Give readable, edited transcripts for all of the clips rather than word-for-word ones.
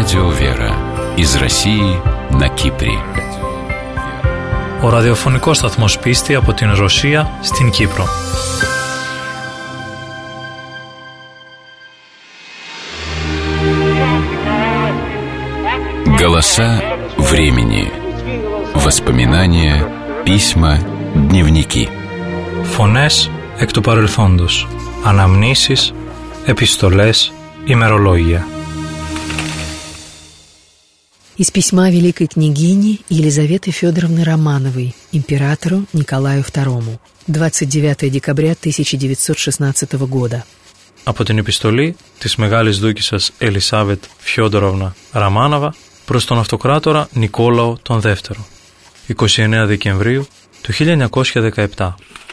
Радио Вера из России на Кипре. Ο ραδιοφωνικός σταθμός Πίστη από την Ρωσία στην Κύπρο. Голоса времени. Воспоминания, письма, дневники. Φωνές εκ του παρελθόντος. Αναμνήσεις, επιστολές, ημερολόγια. Из письма великой княгини Елизаветы Федоровны Романовой императору Николаю II. 29 декабря 1916 года. Από την επιστολή της Μεγάλης Δούκισσας Ελισάβετ Φιόντοροβνα Ραμάνοβα προς τον Αυτοκράτορα Νικόλαο τον Δεύτερο. 29 Δεκεμβρίου του 1917.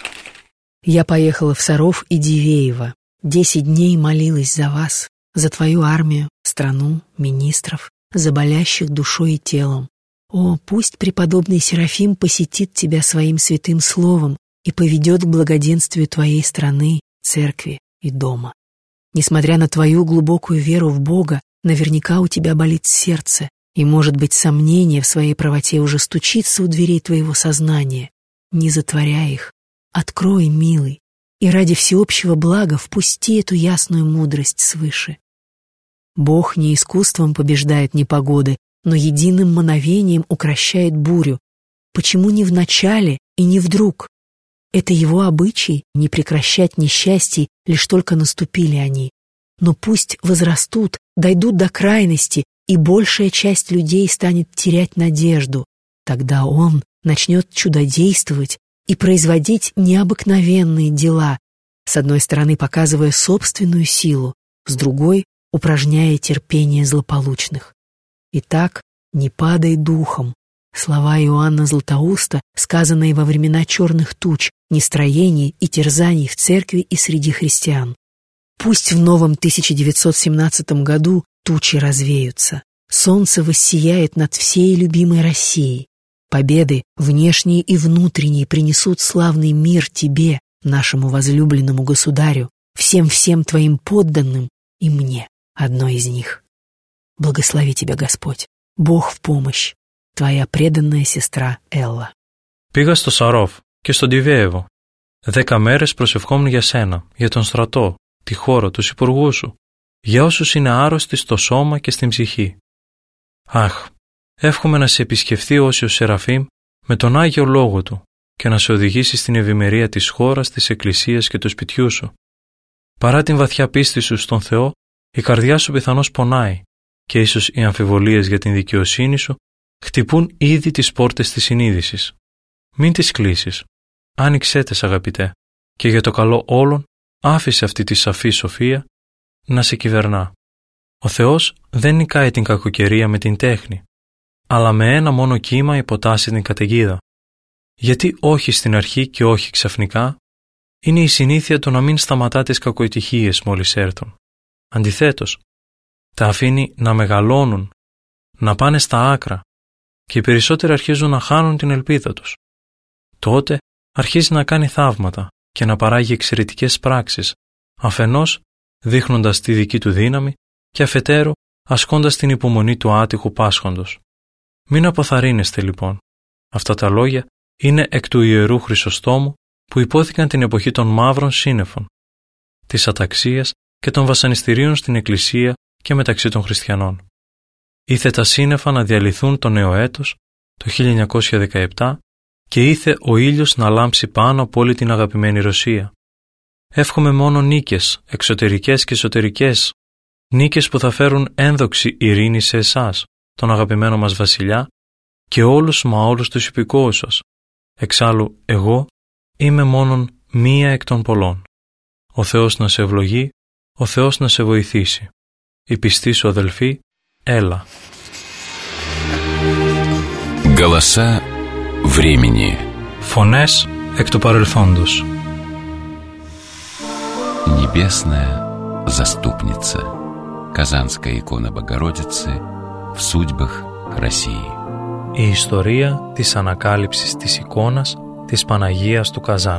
Я поехала в Саров и Дивеево. 10 дней молилась за вас, за твою армию, страну, министров, за болящих душой и телом. О, пусть преподобный Серафим посетит тебя своим святым словом и поведет к благоденствию твоей страны, церкви и дома. Несмотря на твою глубокую веру в Бога, наверняка у тебя болит сердце, и, может быть, сомнение в своей правоте уже стучится у дверей твоего сознания. Не затворяй их. Открой, милый, и ради всеобщего блага впусти эту ясную мудрость свыше. Бог не искусством побеждает непогоды, но единым мановением укрощает бурю. Почему не вначале и не вдруг? Это его обычай — не прекращать несчастий, лишь только наступили они. Но пусть возрастут, дойдут до крайности, и большая часть людей станет терять надежду. Тогда он начнет чудодействовать и производить необыкновенные дела, с одной стороны показывая собственную силу, с другой — упражняя терпение злополучных. Итак, не падай духом. Слова Иоанна Златоуста, сказанные во времена черных туч, нестроений и терзаний в церкви и среди христиан. Пусть в новом 1917 году тучи развеются, солнце воссияет над всей любимой Россией. Победы, внешние и внутренние, принесут славный мир тебе, нашему возлюбленному государю, всем твоим подданным и мне, одной из них. Благослови тебя, Господь, Бог в помощь, твоя преданная сестра Элла. Πήγα στο Σαρόφ και στον Ντιβέεβο. 10 μέρες προσευχόμουν για σένα, για τον στρατό, τη χώρα, τους υπουργούς σου, για όσους είναι άρρωστοι στο σώμα και στην ψυχή. Αχ, εύχομαι να σε επισκεφθεί ο Όσιος Σεραφείμ με τον Άγιο Λόγο του και να σε οδηγήσει στην ευημερία της χώρας, της εκκλησίας και του σπιτιού σου. Παρά την βαθιά πίστη σου στον Θεό, η καρδιά σου πιθανώς πονάει και ίσως οι αμφιβολίες για την δικαιοσύνη σου χτυπούν ήδη τις πόρτες της συνείδησης. Μην τις κλείσεις. Άνοιξέ τες, αγαπητέ, και για το καλό όλων άφησε αυτή τη σαφή σοφία να σε κυβερνά. Ο Θεός δεν νικάει την κακοκαιρία με την τέχνη, αλλά με ένα μόνο κύμα υποτάσσει την καταιγίδα. Γιατί όχι στην αρχή και όχι ξαφνικά, είναι η συνήθεια του να μην σταματά τις κακοετυχίες μόλις έρθουν. Αντιθέτως, τα αφήνει να μεγαλώνουν, να πάνε στα άκρα και οι περισσότεροι αρχίζουν να χάνουν την ελπίδα τους. Τότε αρχίζει να κάνει θαύματα και να παράγει εξαιρετικές πράξεις, αφενός δείχνοντας τη δική του δύναμη και αφετέρου ασκώντας την υπομονή του άτυχου πάσχοντος. Μην αποθαρρύνεστε λοιπόν. Αυτά τα λόγια είναι εκ του Ιερού Χρυσοστόμου που υπόθηκαν την εποχή των μαύρων σύννεφων, της αταξίας και των βασανιστήριων στην Εκκλησία και μεταξύ των χριστιανών. Ήθε τα σύννεφα να διαλυθούν το νέο έτος, το 1917, και ήθε ο ήλιος να λάμψει πάνω από όλη την αγαπημένη Ρωσία. Εύχομαι μόνο νίκες, εξωτερικές και εσωτερικές, νίκες που θα φέρουν ένδοξη ειρήνη σε εσάς, τον αγαπημένο μας βασιλιά, και όλους μα όλους τους υπηκόους σας. Εξάλλου, εγώ είμαι μόνον μία εκ των πολλών. Ο Θεός να σε ευλογεί, ο Θεός να σε βοηθήσει. Η πιστή σου αδελφή, Έλα. Голоса времени. Φωνές εκ του παρελθόντος. Небесная заступница. Казанская икона Богородицы в судьбах России. Η ιστορία της ανακάλυψης της εικόνας της Παναγίας του Καζάν.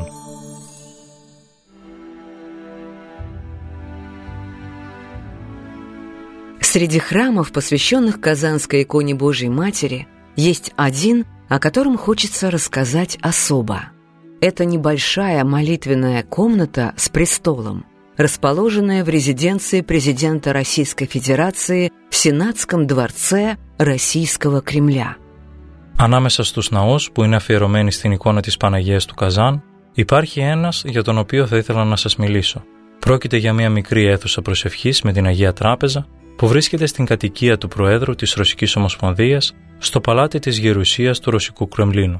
Среди храмов, посвященных Казанской иконе Божией Матери, есть один, о котором хочется рассказать особо. Это небольшая молитвенная комната с престолом, расположенная в резиденции президента Российской Федерации в Сенатском дворце Российского Кремля. Ανάμεσα στους ναούς που είναι αφιερωμένοι στην εικόνα της Παναγίας του Καζάν, υπάρχει ένας για τον οποίο θα ήθελα να σας μιλήσω. Πρόκειται για μια μικρή αίθουσα προσευχής με την Αγία Τράπεζα που βρίσκεται στην κατοικία του Προέδρου της Ρωσικής Ομοσπονδίας στο παλάτι της Γερουσίας του Ρωσικού Κремлину.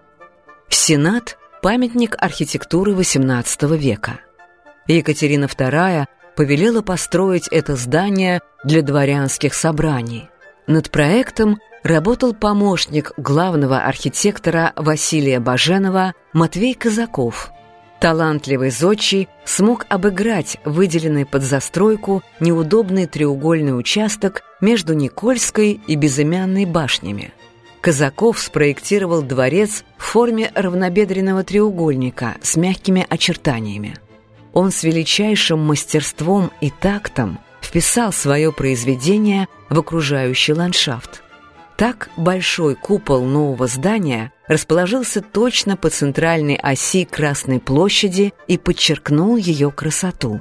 Сенат – памятник архитектуры XVIII века. Екатерина II повелела построить это здание для дворянских собраний. Над проектом работал помощник главного архитектора Василия Баженова Матвей Казаков. Талантливый зодчий смог обыграть выделенный под застройку неудобный треугольный участок между Никольской и Безымянной башнями. Казаков спроектировал дворец в форме равнобедренного треугольника с мягкими очертаниями. Он с величайшим мастерством и тактом вписал свое произведение в окружающий ландшафт. Так большой купол нового здания расположился точно по центральной оси Красной площади и подчеркнул ее красоту.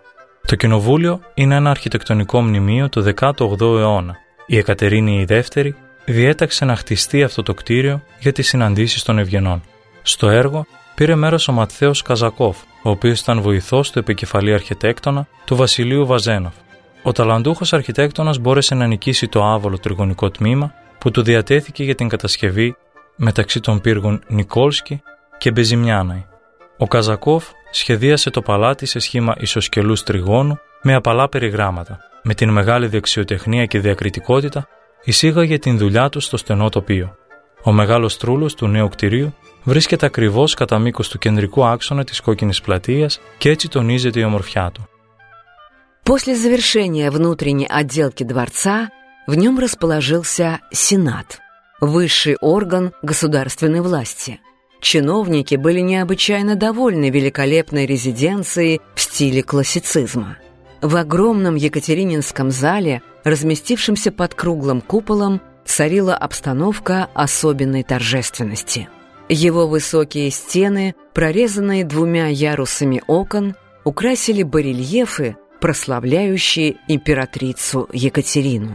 Το κοινοβούλιο είναι ένα αρχιτεκτονικό μνημείο του 18ου αιώνα. Η Εκατερίνη η Δεύτερη διέταξε να χτιστεί αυτό το κτίριο για τις συναντήσεις των ευγενών. Στο έργο πήρε μέρος ο Ματθαίος Καζακόφ, ο οποίος ήταν βοηθός του επικεφαλή αρχιτέκτονα του Βασιλείου Βαζένοφ. Ο ταλαντούχος αρχιτέκτονας μπόρεσε να νικήσει το άβολο τριγωνικό τμήμα που του διατέθηκε για την κατασκευή μεταξύ των πύργων Νικόλσκι και Μπεζιμιάνναη. Ο Καζακόφ σχεδίασε το παλάτι σε σχήμα ισοσκελούς τριγώνου με απαλά περιγράμματα. Με την μεγάλη δεξιοτεχνία και διακριτικότητα εισήγαγε την δουλειά του στο στενό τοπίο. Ο μεγάλος τρούλος του νέου κτηρίου βρίσκεται ακριβώς κατά μήκος του κεντρικού άξονα της κόκκινης πλατείας και έτσι τονίζεται η ομορφιά του. После завершения внутренней отделки дворца в нем расположился Сенат, высший орган государственной власти. Чиновники были необычайно довольны великолепной резиденцией в стиле классицизма. В огромном Екатерининском зале, разместившемся под круглым куполом, царила обстановка особенной торжественности. Его высокие стены, прорезанные двумя ярусами окон, украсили барельефы, прославляющие императрицу Екатерину.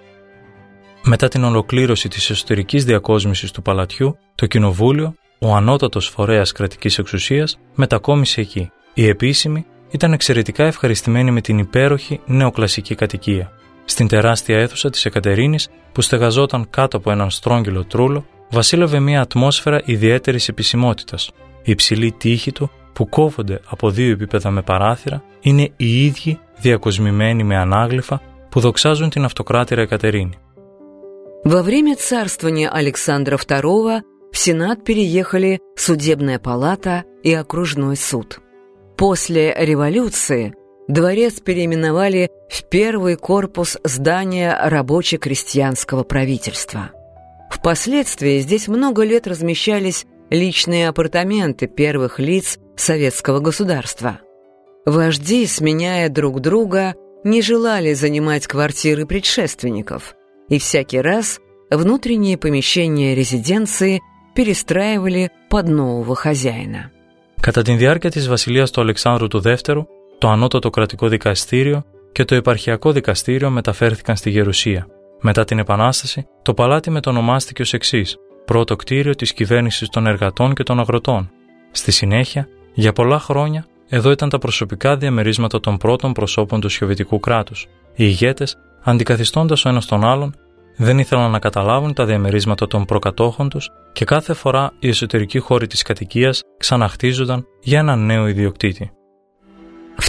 Μετά την ολοκλήρωση της εσωτερικής διακόσμησης του παλατιού, το κοινοβούλιο, ο ανώτατος φορέας κρατικής εξουσίας, μετακόμισε εκεί. Η επίσημη ήταν εξαιρετικά ευχαριστημένη με την υπέροχη νεοκλασική κατοικία. Στην τεράστια αίθουσα της Εκατερίνης, που στεγαζόταν κάτω από έναν στρόγγυλο τρούλο, βασίλευε μια ατμόσφαιρα ιδιαίτερης επισημότητας. Οι υψηλοί τοίχοι του, που κόβονται από 2 επίπεδα με παράθυρα, είναι οι ίδιοι διακοσμημένοι με ανάγλυφα που δοξάζουν την αυτοκράτηρα Εκατερίνη. Во время царствования Александра II в Сенат переехали судебная палата и окружной суд. После революции дворец переименовали в первый корпус здания рабоче-крестьянского правительства. Впоследствии здесь много лет размещались личные апартаменты первых лиц советского государства. Вожди, сменяя друг друга, не желали занимать квартиры предшественников, и всякий раз внутренние помещения резиденции перестраивали под нового χαζιάινα. Κατά τη διάρκεια της βασιλείας του Αλεξάνδρου του Δεύτερου, το ανώτατο κρατικό δικαστήριο και το επαρχιακό δικαστήριο μεταφέρθηκαν στη Γερουσία. Μετά την Επανάσταση, το παλάτι μετονομάστηκε ως εξής: πρώτο κτίριο της κυβέρνησης των εργατών και των αγροτών. Στη συνέχεια, για πολλά χρόνια, εδώ ήταν τα προσωπικά διαμερίσματα των πρώτων προσώπων του σοβιετικού κράτους. Οι ηγέτες, αντικαθιστώντας ο ένας τον άλλον, δεν ήθελαν να καταλάβουν τα διαμερίσματα των προκατόχων τους και κάθε φορά οι εσωτερικοί χώροι της κατοικίας ξαναχτίζονταν για έναν νέο ιδιοκτήτη. В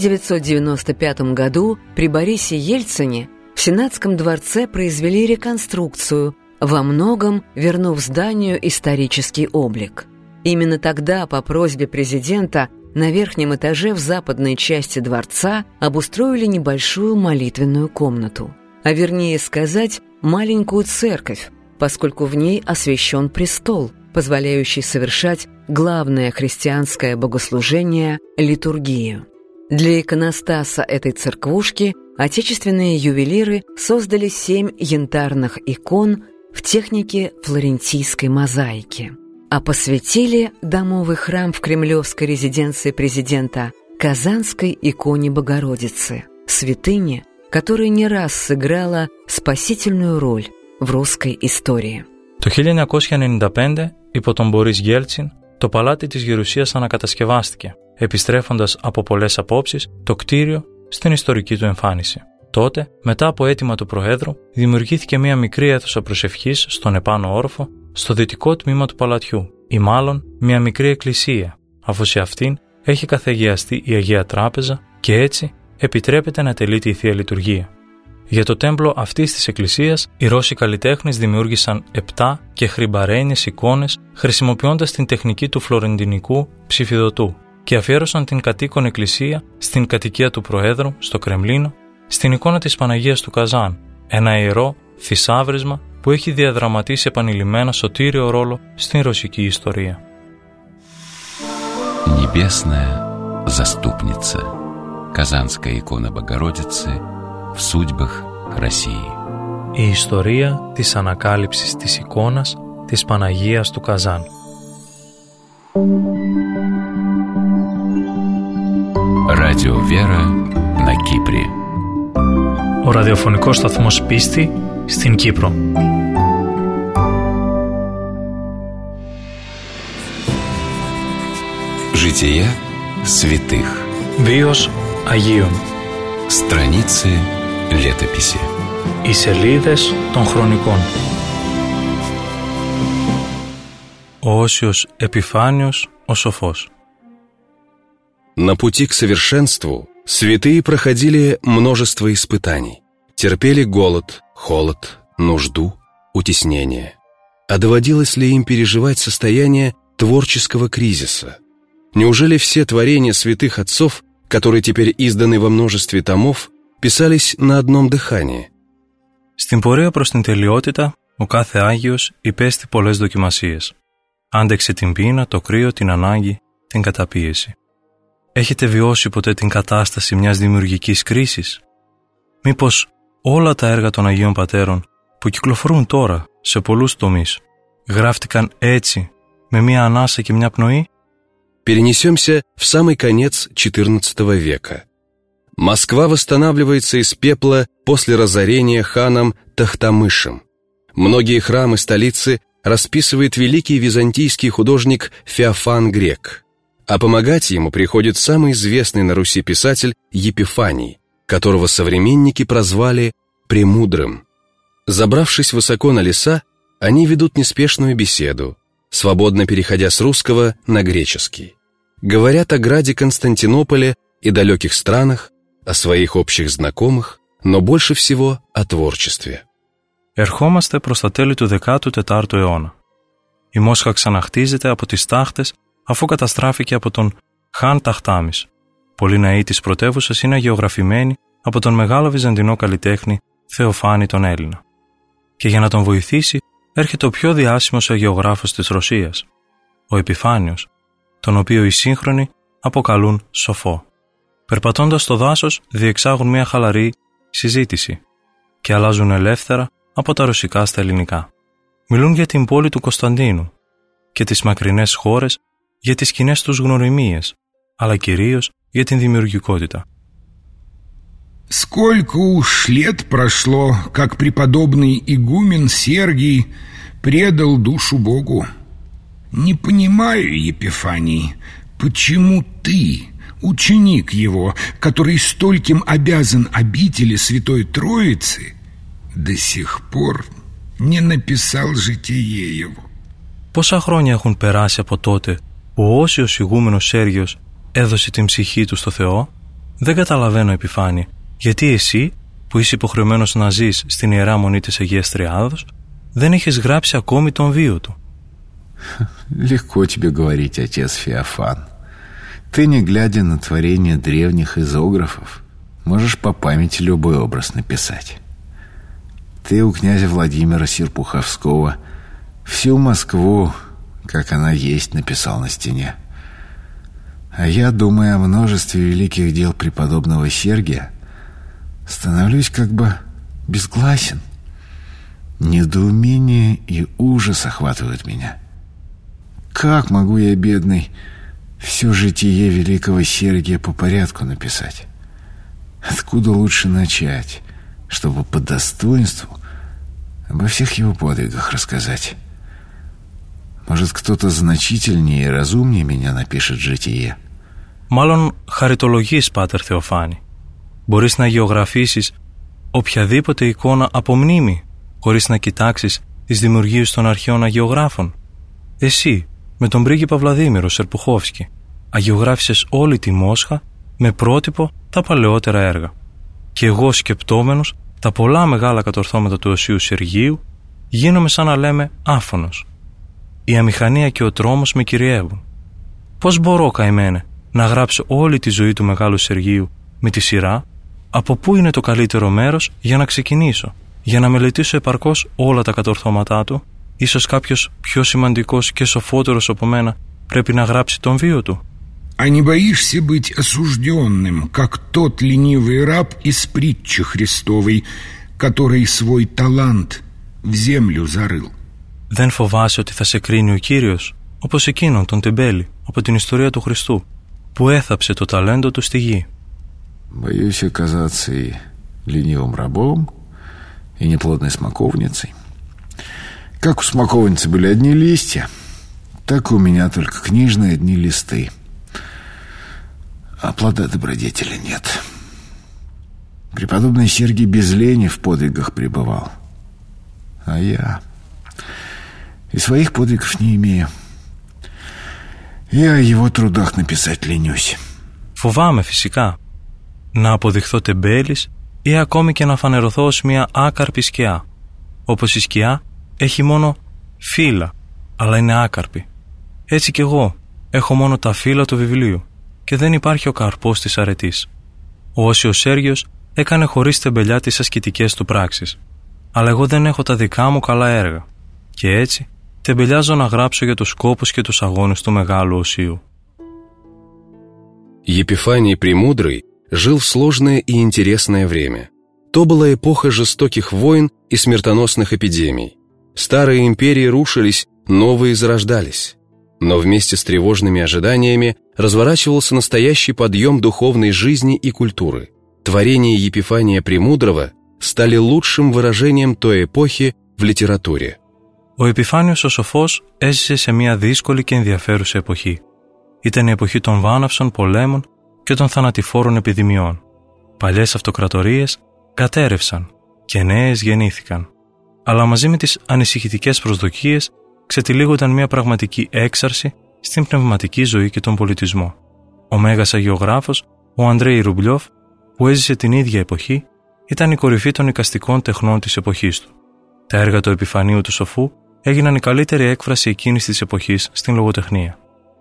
1995 году при Борисе Ельцине в Сенатском дворце произвели реконструкцию, во многом вернув зданию исторический облик. Именно тогда, по просьбе президента, на верхнем этаже в западной части дворца обустроили небольшую молитвенную комнату, а вернее сказать, маленькую церковь, поскольку в ней освящен престол, позволяющий совершать главное христианское богослужение – литургию. Для иконостаса этой церквушки отечественные ювелиры создали 7 янтарных икон в технике флорентийской мозаики, а посвятили домовый храм в кремлевской резиденции президента Казанской иконе Богородицы, святыне, которая не раз сыграла спасительную роль в русской истории. Το 1995, υπό τον Μπορίς Γέλτσιν, το παλάτι της Γερουσίας ανακατασκευάστηκε, επιστρέφοντας από πολλές απόψεις το κτίριο στην ιστορική του εμφάνιση. Τότε, μετά από αίτημα του Προέδρου, δημιουργήθηκε μια μικρή αίθουσα προσευχής στον επάνω όροφο, στο δυτικό τμήμα του παλατιού, ή μάλλον μια μικρή εκκλησία, αφού σε αυτήν έχει καθαγιαστεί η Αγία Τράπεζα και έτσι επιτρέπεται να τελείται η Θεία Λειτουργία. Για το τέμπλο αυτής της εκκλησίας, οι Ρώσοι καλλιτέχνες δημιούργησαν 7 και χρυμπαρένιες εικόνες χρησιμοποιώντας την τεχνική του φλωρεντινικού ψηφιδωτού και αφιέρωσαν την κατοίκον εκκλησία στην κατοικία του Προέδρου, στο Κρεμλίνο, στην εικόνα της Παναγίας του Καζάν, ένα ιερό θησάβρισμα που έχει διαδραματίσει επανειλημμένα σωτήριο ρόλο στην ρωσική ιστορία. Небесная заступница. Казанская икона Богородицы в судьбах России. Η ιστορία της ανακάλυψης της εικόνας της Παναγίας του Καζάν. Радио Вера на Кипре. Ο ραδιοφωνικός σταθμός Πίστη στην Κύπρο. Жития святых. Βίος Αγίων. Страницы летописи. Οι σελίδες των χρονικών. Ο Όσιος Επιφάνιος, ο Σοφός. На пути к совершенству святые проходили множество испытаний, терпели голод, холод, нужду, утеснение. А доводилось ли им переживать состояние творческого кризиса? Неужели все творения святых отцов, которые теперь изданы во множестве томов, писались на одном дыхании? Στην πορεία προς την τελειότητα, ο κάθε Άγιος υπέστη πολλές δοκιμασίες. Άντεξε την πείνα, το κρύο, την ανάγκη, την καταπίεση. Έχετε βιώσει ποτέ την κατάσταση μιας δημιουργικής κρίσης? Μήπως όλα τα έργα των Αγίων Πατέρων που κυκλοφορούν τώρα σε πολλούς τομείς γράφτηκαν έτσι, με μια ανάσα και μια πνοή? Перенесемся в самый конец XIV века. Москва восстанавливается из пепла после разорения ханом Тохтамышем. Многие храмы столицы расписывает великий византийский художник Феофан Грек, а помогать ему приходит самый известный на Руси писатель Епифаний, которого современники прозвали «премудрым». Забравшись высоко на леса, они ведут неспешную беседу, свободно переходя с русского на греческий. Говорят о граде Константинополе и далеких странах, о своих общих знакомых, но больше всего о творчестве. Ερχόμαστε προς τα τέλη του 14ου αιώνα. Η Μόσχα ξαναχτίζεται από τις τάχτες αφού καταστράφηκε από τον Χαν Ταχτάμις. Πολλοί ναοί της πρωτεύουσας είναι αγεωγραφημένοι από τον μεγάλο βυζαντινό καλλιτέχνη Θεοφάνη τον Έλληνα. Και για να τον βοηθήσει έρχεται ο πιο διάσημος αγεωγράφος της Ρωσίας, ο Επιφάνιος, τον οποίο οι σύγχρονοι αποκαλούν σοφό. Περπατώντας στο δάσος διεξάγουν μια χαλαρή συζήτηση και αλλάζουν ελεύθερα από τα ρωσικά στα ελληνικά. Μιλούν για την πόλη του Κωνσταντίνου και τις μακρινές χώρες, για τις κοινές τους γνωριμίες, αλλά κυρίως για την δημιουργικότητα. Сколько уж лет прошло, как преподобный игумен Сергий предал душу Богу. Не понимаю, Епифаний, почему ты, ученик его, который стольким обязан обители Святой Троицы, до сих пор не написал житие его. Πόσα χρόνια έχουν περάσει από τότε που ο όσιος ηγούμενος Σέργιος έδωσε την ψυχή του στο Θεό? Δεν καταλαβαίνω, Επιφάνη, γιατί εσύ, που είσαι υποχρεωμένος να ζεις στην Ιερά Μονή της Αγίας Τριάδος, δεν έχεις γράψει ακόμη τον βίο του. Легко тебе говорить, отец Феофан. Ты, не глядя на творения древних изографов, можешь по памяти любой образ написать. Ты у князя Владимира Серпуховского всю Москву, как она есть, написал на стене. А я, думая о множестве великих дел преподобного Сергия, становлюсь как бы безгласен. Недоумение и ужас охватывают меня. Как могу я, бедный, все житие великого Сергия по порядку написать? Откуда лучше начать, чтобы по достоинству обо всех его подвигах рассказать? Может, кто-то значительнее и разумнее меня напишет житие? Μάλλον χαριτολογείς, Πάτερ Θεοφάνη. Μπορείς να γεωγραφίσεις οποιαδήποτε εικόνα από μνήμη, χωρίς να κοιτάξεις τις δημιουργίες των αρχαίων αγιογράφων. Εσύ, με τον πρίγκιπα Βλαδίμηρο Σερπουχόφσκι, αγιογράφησες όλη τη Μόσχα με πρότυπο τα παλαιότερα έργα. Και εγώ, σκεπτόμενος τα πολλά μεγάλα κατορθώματα του Οσίου Σεργίου, γίνομαι σαν να λέμε άφωνος. Η αμηχανία και ο τρόμος με κυριεύουν. Πώς μπορώ, καημένε, να γράψω όλη τη ζωή του Μεγάλου Σεργίου με τη σειρά, από πού είναι το καλύτερο μέρος για να ξεκινήσω, για να μελετήσω επαρκώς όλα τα κατορθώματά του? Ίσως κάποιος πιο σημαντικός και σοφότερος από μένα πρέπει να γράψει τον βίο του. А не боишься быть осужденным, как тот ленивый раб из притчи Христовой, который свой талант в землю зарыл? Δεν φοβάσαι ότι θα σε κρίνει ο Κύριος, όπως εκείνον τον τεμπέλη από την ιστορία του Χριστού, που έθαψε το ταλέντο του στη γη? Боюсь оказаться и ленивым рабом, и неплодной смоковницей. Как у смоковницы были одни листья, так и у меня только книжные одни листы, а плода добродетели нет. Преподобный Сергий без лени в подвигах пребывал, а я и своих подвигов не имею. Я о его трудах написать ленюсь. Φοβάμαι φυσικά να αποδειχθώ τεμπέλης ή ακόμη και να φανερωθώ ως μια άκαρπη σκιά. Όπως η σκιά έχει μόνο φύλλα, αλλά είναι άκαρπη. Έτσι κι εγώ έχω μόνο τα φύλλα του βιβλίου και δεν υπάρχει ο καρπός της αρετής. Ο Όσιος Σέργιος έκανε χωρίς τεμπελιά τις ασκητικές του πράξεις, αλλά εγώ δεν έχω τα δικά μου καλά έργα και έτσι τεμπελιάζω να γράψω για τους σκόπους και τους αγώνες του Μεγάλου Οσίου. Епифаний Премудрый жил в сложное и интересное время. То была эпоха жестоких войн и смертоносных эпидемий. Старые империи рушились, новые зарождались. Но вместе с тревожными ожиданиями разворачивался настоящий подъем духовной жизни и культуры. Творения Епифания Премудрого стали лучшим выражением той эпохи в литературе. Ο Επιφάνιος ο Σοφός έζησε σε μια δύσκολη και ενδιαφέρουσα εποχή. Ήταν η εποχή των βάναυσων πολέμων και των θανατηφόρων επιδημιών. Παλιές αυτοκρατορίες κατέρευσαν και νέες γεννήθηκαν. Αλλά μαζί με τις ανησυχητικές προσδοκίες ξετυλίγονταν μια πραγματική έξαρση στην πνευματική ζωή και τον πολιτισμό. Ο μέγας αγιογράφος, ο Αντρέι Ρουμπλιόφ, που έζησε την ίδια εποχή, ήταν η κορυφή των εικαστικών τεχνών της εποχής του. Τα έργα του Επιφανίου του Σοφού έγιναν η καλύτερη έκφραση εκείνης της εποχής στην λογοτεχνία.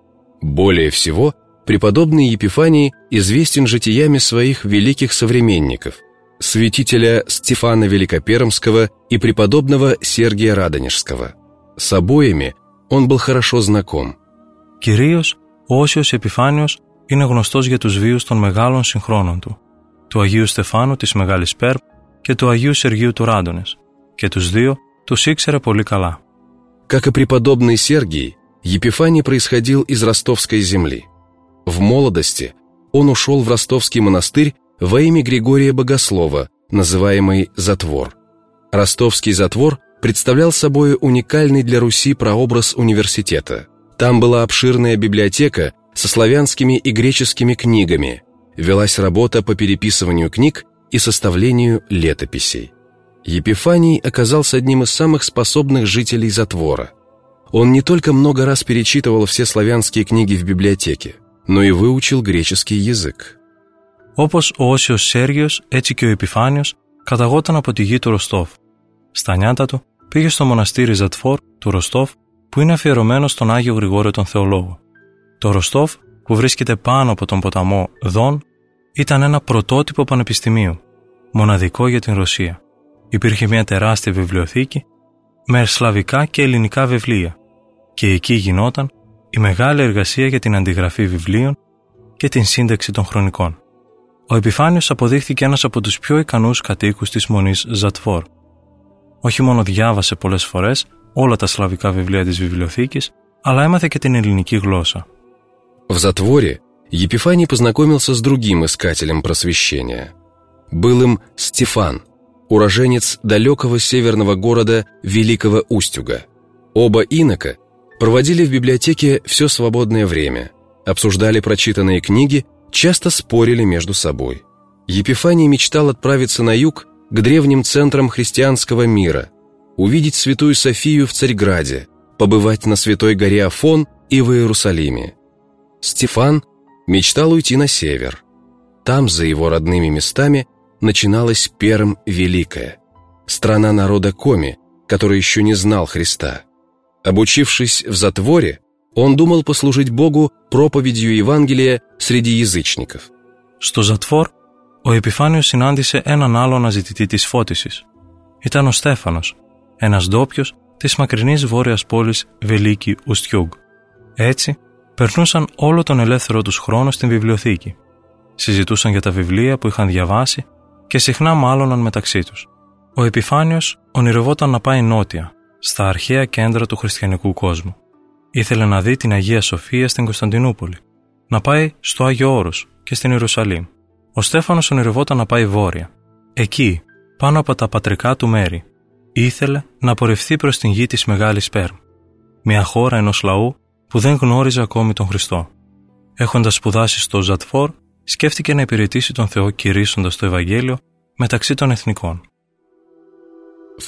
Более всего, преподобный Епифаний известен житиями своих великих современников, святителя Стефана Великопермского и преподобного Сергия Радонежского. С обоими он был хорошо знаком. Κυρίως, ο Όσιος Επιφάνιος είναι γνωστός για τους βίους των μεγάλων συγχρόνων του Αγίου Στεφάνου της Μεγάλης Πέρμ και του Αγίου Σεργίου του Ράντονες, και τους δύο τους ήξερε πολύ καλά. Как и преподобный Сергий, Епифаний происходил из ростовской земли. В молодости он ушел в ростовский монастырь во имя Григория Богослова, называемый Затвор. Ростовский Затвор представлял собой уникальный для Руси прообраз университета. Там была обширная библиотека со славянскими и греческими книгами, велась работа по переписыванию книг и составлению летописей. Епифаний оказался одним из самых способных жителей Затвора. Он не только много раз перечитывал все славянские книги в библиотеке, но и выучил греческий язык. Όπως ο Όσιος Σέργιος, έτσι και ο Επιφάνιος καταγόταν από τη γη του Ροστόφ. Στα νιάτα του πήγε στο μοναστήρι Ζατφόρ του Ροστόφ, που είναι αφιερωμένο στον Άγιο Γρηγόριο τον Θεολόγο. Το Ροστόφ, που βρίσκεται πάνω από τον ποταμό Δον, ήταν ένα πρωτότυπο πανεπιστημίου, μοναδικό για την Ρωσία. Υπήρχε μια τεράστια βιβλιοθήκη με σλαβικά και ελληνικά βιβλία και εκεί γινόταν η μεγάλη εργασία για την αντιγραφή βιβλίων και την σύνταξη των χρονικών. Ο Επιφάνιος αποδείχθηκε ένας από τους πιο ικανούς κατοίκους της μονής Ζατφόρ. Όχι μόνο διάβασε πολλές φορές όλα τα σλαβικά βιβλία της βιβλιοθήκης, αλλά έμαθε και την ελληνική γλώσσα. В Затворе Епифаний познакомился с другим искателем просвещения. Был им Стефан, уроженец далекого северного города Великого Устюга. Оба инока проводили в библиотеке все свободное время, обсуждали прочитанные книги, часто спорили между собой. Епифаний мечтал отправиться на юг к древним центрам христианского мира, увидеть Святую Софию в Царьграде, побывать на Святой горе Афон и в Иерусалиме. Стефан мечтал уйти на север. Там, за его родными местами, начиналась Перм Великая, страна народа Коми, который еще не знал Христа. Обучившись в Затворе, он думал послужить Богу проповедью Евангелия среди язычников. Στο Ζατφόρ, ο Επιφάνιος συνάντησε έναν άλλο αναζητητή της φώτισης. Ήταν ο Στέφανος, ένας ντόπιος της μακρινής βόρειας πόλης Βελίκη Ουστιούγκ. Έτσι, περνούσαν όλο τον ελεύθερο τους χρόνο στην βιβλιοθήκη. Συζητούσαν για τα βιβλία που είχαν διαβάσει και συχνά μάλωναν μεταξύ τους. Ο Επιφάνιος ονειρευόταν να πάει νότια, στα αρχαία κέντρα του χριστιανικού κόσμου. Ήθελε να δει την Αγία Σοφία στην Κωνσταντινούπολη, να πάει στο Άγιο Όρος και στην Ιερουσαλήμ. Ο Στέφανος ονειρευόταν να πάει βόρεια. Εκεί, πάνω από τα πατρικά του μέρη, ήθελε να πορευθεί προς την γη της Μεγάλης Πέρμ, μια χώρα ενός λαού που δεν γνώριζε ακόμη τον Χριστό. Έχοντας σπουδάσει στο Ζατφόρ, σκέφτηκε να υπηρετήσει τον Θεό κηρύσσοντας το Ευαγγέλιο μεταξύ των εθνικών. В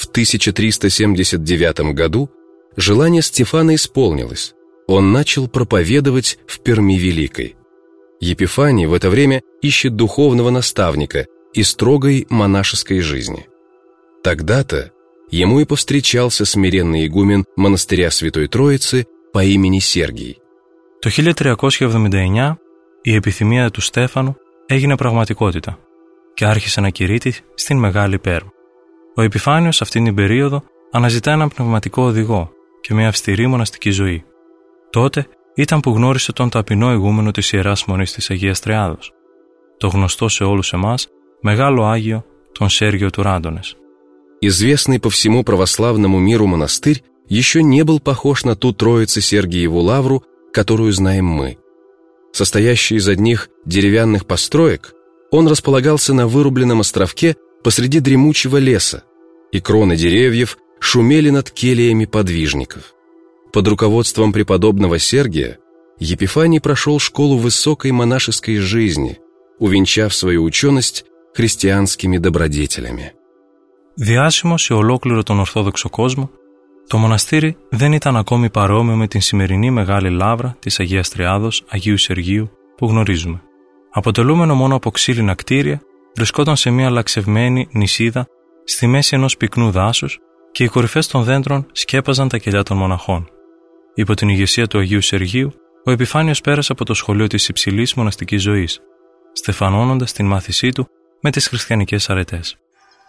1379 году желание Стефана исполнилось. Он начал проповедовать в Перми Великой. Епифаний в это время ищет духовного наставника и строгой монашеской жизни. Тогда-то ему и повстречался смиренный игумен монастыря Святой Троицы по имени Сергий. Το 1379 η επιθυμία του Στέφανου έγινε πραγματικότητα και άρχισε να κηρύττει στην Μεγάλη Πέρμ. Ο Επιφάνιος αυτήν την περίοδο αναζητά έναν πνευματικό οδηγό και μια αυστηρή μοναστική ζωή. Τότε ήταν που γνώρισε τον ταπεινό ηγούμενο της Ιεράς Μονής της Αγίας Τριάδος, το γνωστό σε όλους εμάς μεγάλο Άγιο, τον Σέργιο του Ράντονες. Известный по всему православному миру монастырь еще не был похож на ту Троице Сергиеву лавру, которую знаем мы. Состоящий из одних деревянных построек, он располагался на вырубленном островке посреди дремучего леса, и кроны деревьев шумели над келиями подвижников. Под руководством преподобного Сергия Епифаний прошел школу высокой монашеской жизни, увенчав свою ученость христианскими добродетелями. Διάσημο σε ολόκληρο τον Ορθόδοξο κόσμο, το μοναστήρι δεν ήταν ακόμη παρόμοιο με την σημερινή μεγάλη λάβρα της Αγίας Τριάδος Αγίου Σεργίου που γνωρίζουμε. Αποτελούμενο μόνο από ξύλινα κτίρια, βρισκόταν σε μια λαξευμένη νησίδα στη μέση ενός πυκνού δάσους και οι κορυφές των δέντρων σκέπαζαν τα κελιά των μοναχών. Υπό την ηγεσία του Αγίου Σεργίου, ο Επιφάνιος πέρασε από το σχολείο της υψηλής μοναστικής ζωής, στεφανώνοντας την μάθησή του με τις χριστιανικές αρετές.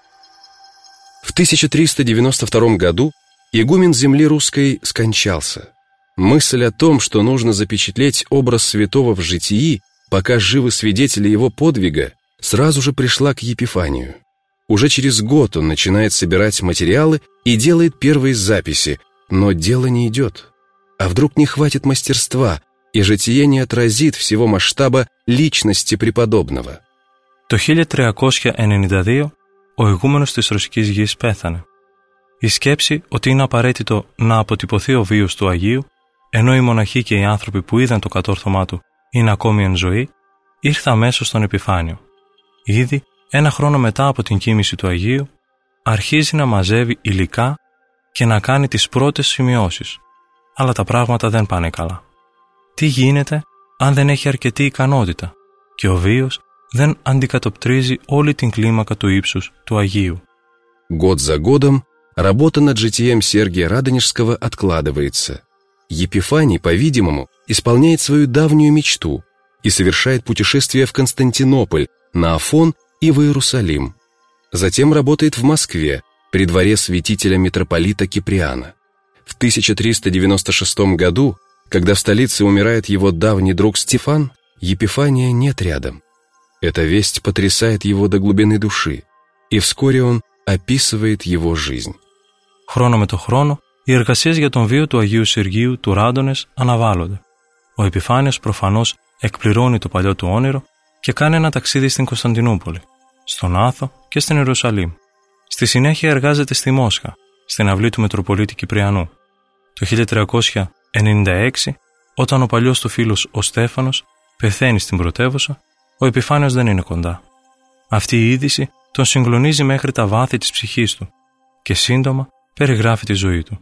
В 1392 году игумен земли русской скончался. Мысль о том, что нужно запечатлеть образ святого в житии, пока живы свидетели его подвига, сразу же пришла к Епифанию. Уже через год он начинает собирать материалы и делает первые записи, но дело не идет. А вдруг не хватит мастерства, и житие не отразит всего масштаба личности преподобного. Το 1392 ο ηγούμενος της Ρωσικής Γης πέθανε. Η σκέψη ότι είναι απαραίτητο να αποτυπωθεί ο βίος του Αγίου, ενώ οι μοναχοί και οι άνθρωποι που είδαν το κατόρθωμά του είναι ακόμη εν ζωή, ήρθε αμέσως στον Επιφάνιο. Ήδη ένα χρόνο μετά από την κοίμηση του Αγίου, αρχίζει να μαζεύει υλικά και να κάνει τις πρώτες σημειώσεις. Αλλά τα πράγματα δεν πάνε καλά. Τι γίνεται αν δεν έχει αρκετή ικανότητα και ο βίος δεν αντικατοπτρίζει όλη την κλίμακα του ύψους του Αγίου. Год за годом работа над житием Сергия Радонежского откладывается. Епифаний, по-видимому, исполняет свою давнюю мечту и совершает путешествие в Константинополь, на Афон и в Иерусалим. Затем работает в Москве, при дворе святителя митрополита Киприана. В 1396 году, когда в столице умирает его давний друг Стефан, Епифания нет рядом. Эта весть потрясает его до глубины души, и вскоре он описывает его жизнь. Χρόνο με το χρόνο, οι εργασίες για τον βίο του Αγίου Σεργίου του Ράντονες αναβάλλονται. Ο Επιφάνιος προφανώς εκπληρώνει το παλιό του όνειρο και κάνει ένα ταξίδι στην Κωνσταντινούπολη, στον Άθο και στην Ιερουσαλήμ. Στη συνέχεια εργάζεται στη Μόσχα, στην αυλή του Μητροπολίτη Κυπριανού. Το 1396, όταν ο παλιός του φίλος ο Στέφανος πεθαίνει στην πρωτεύουσα, ο Επιφάνιος δεν είναι κοντά. Αυτή η είδηση τον συγκλονίζει μέχρι τα βάθη της ψυχής του και σύντομα περιγράφει τη ζωή του.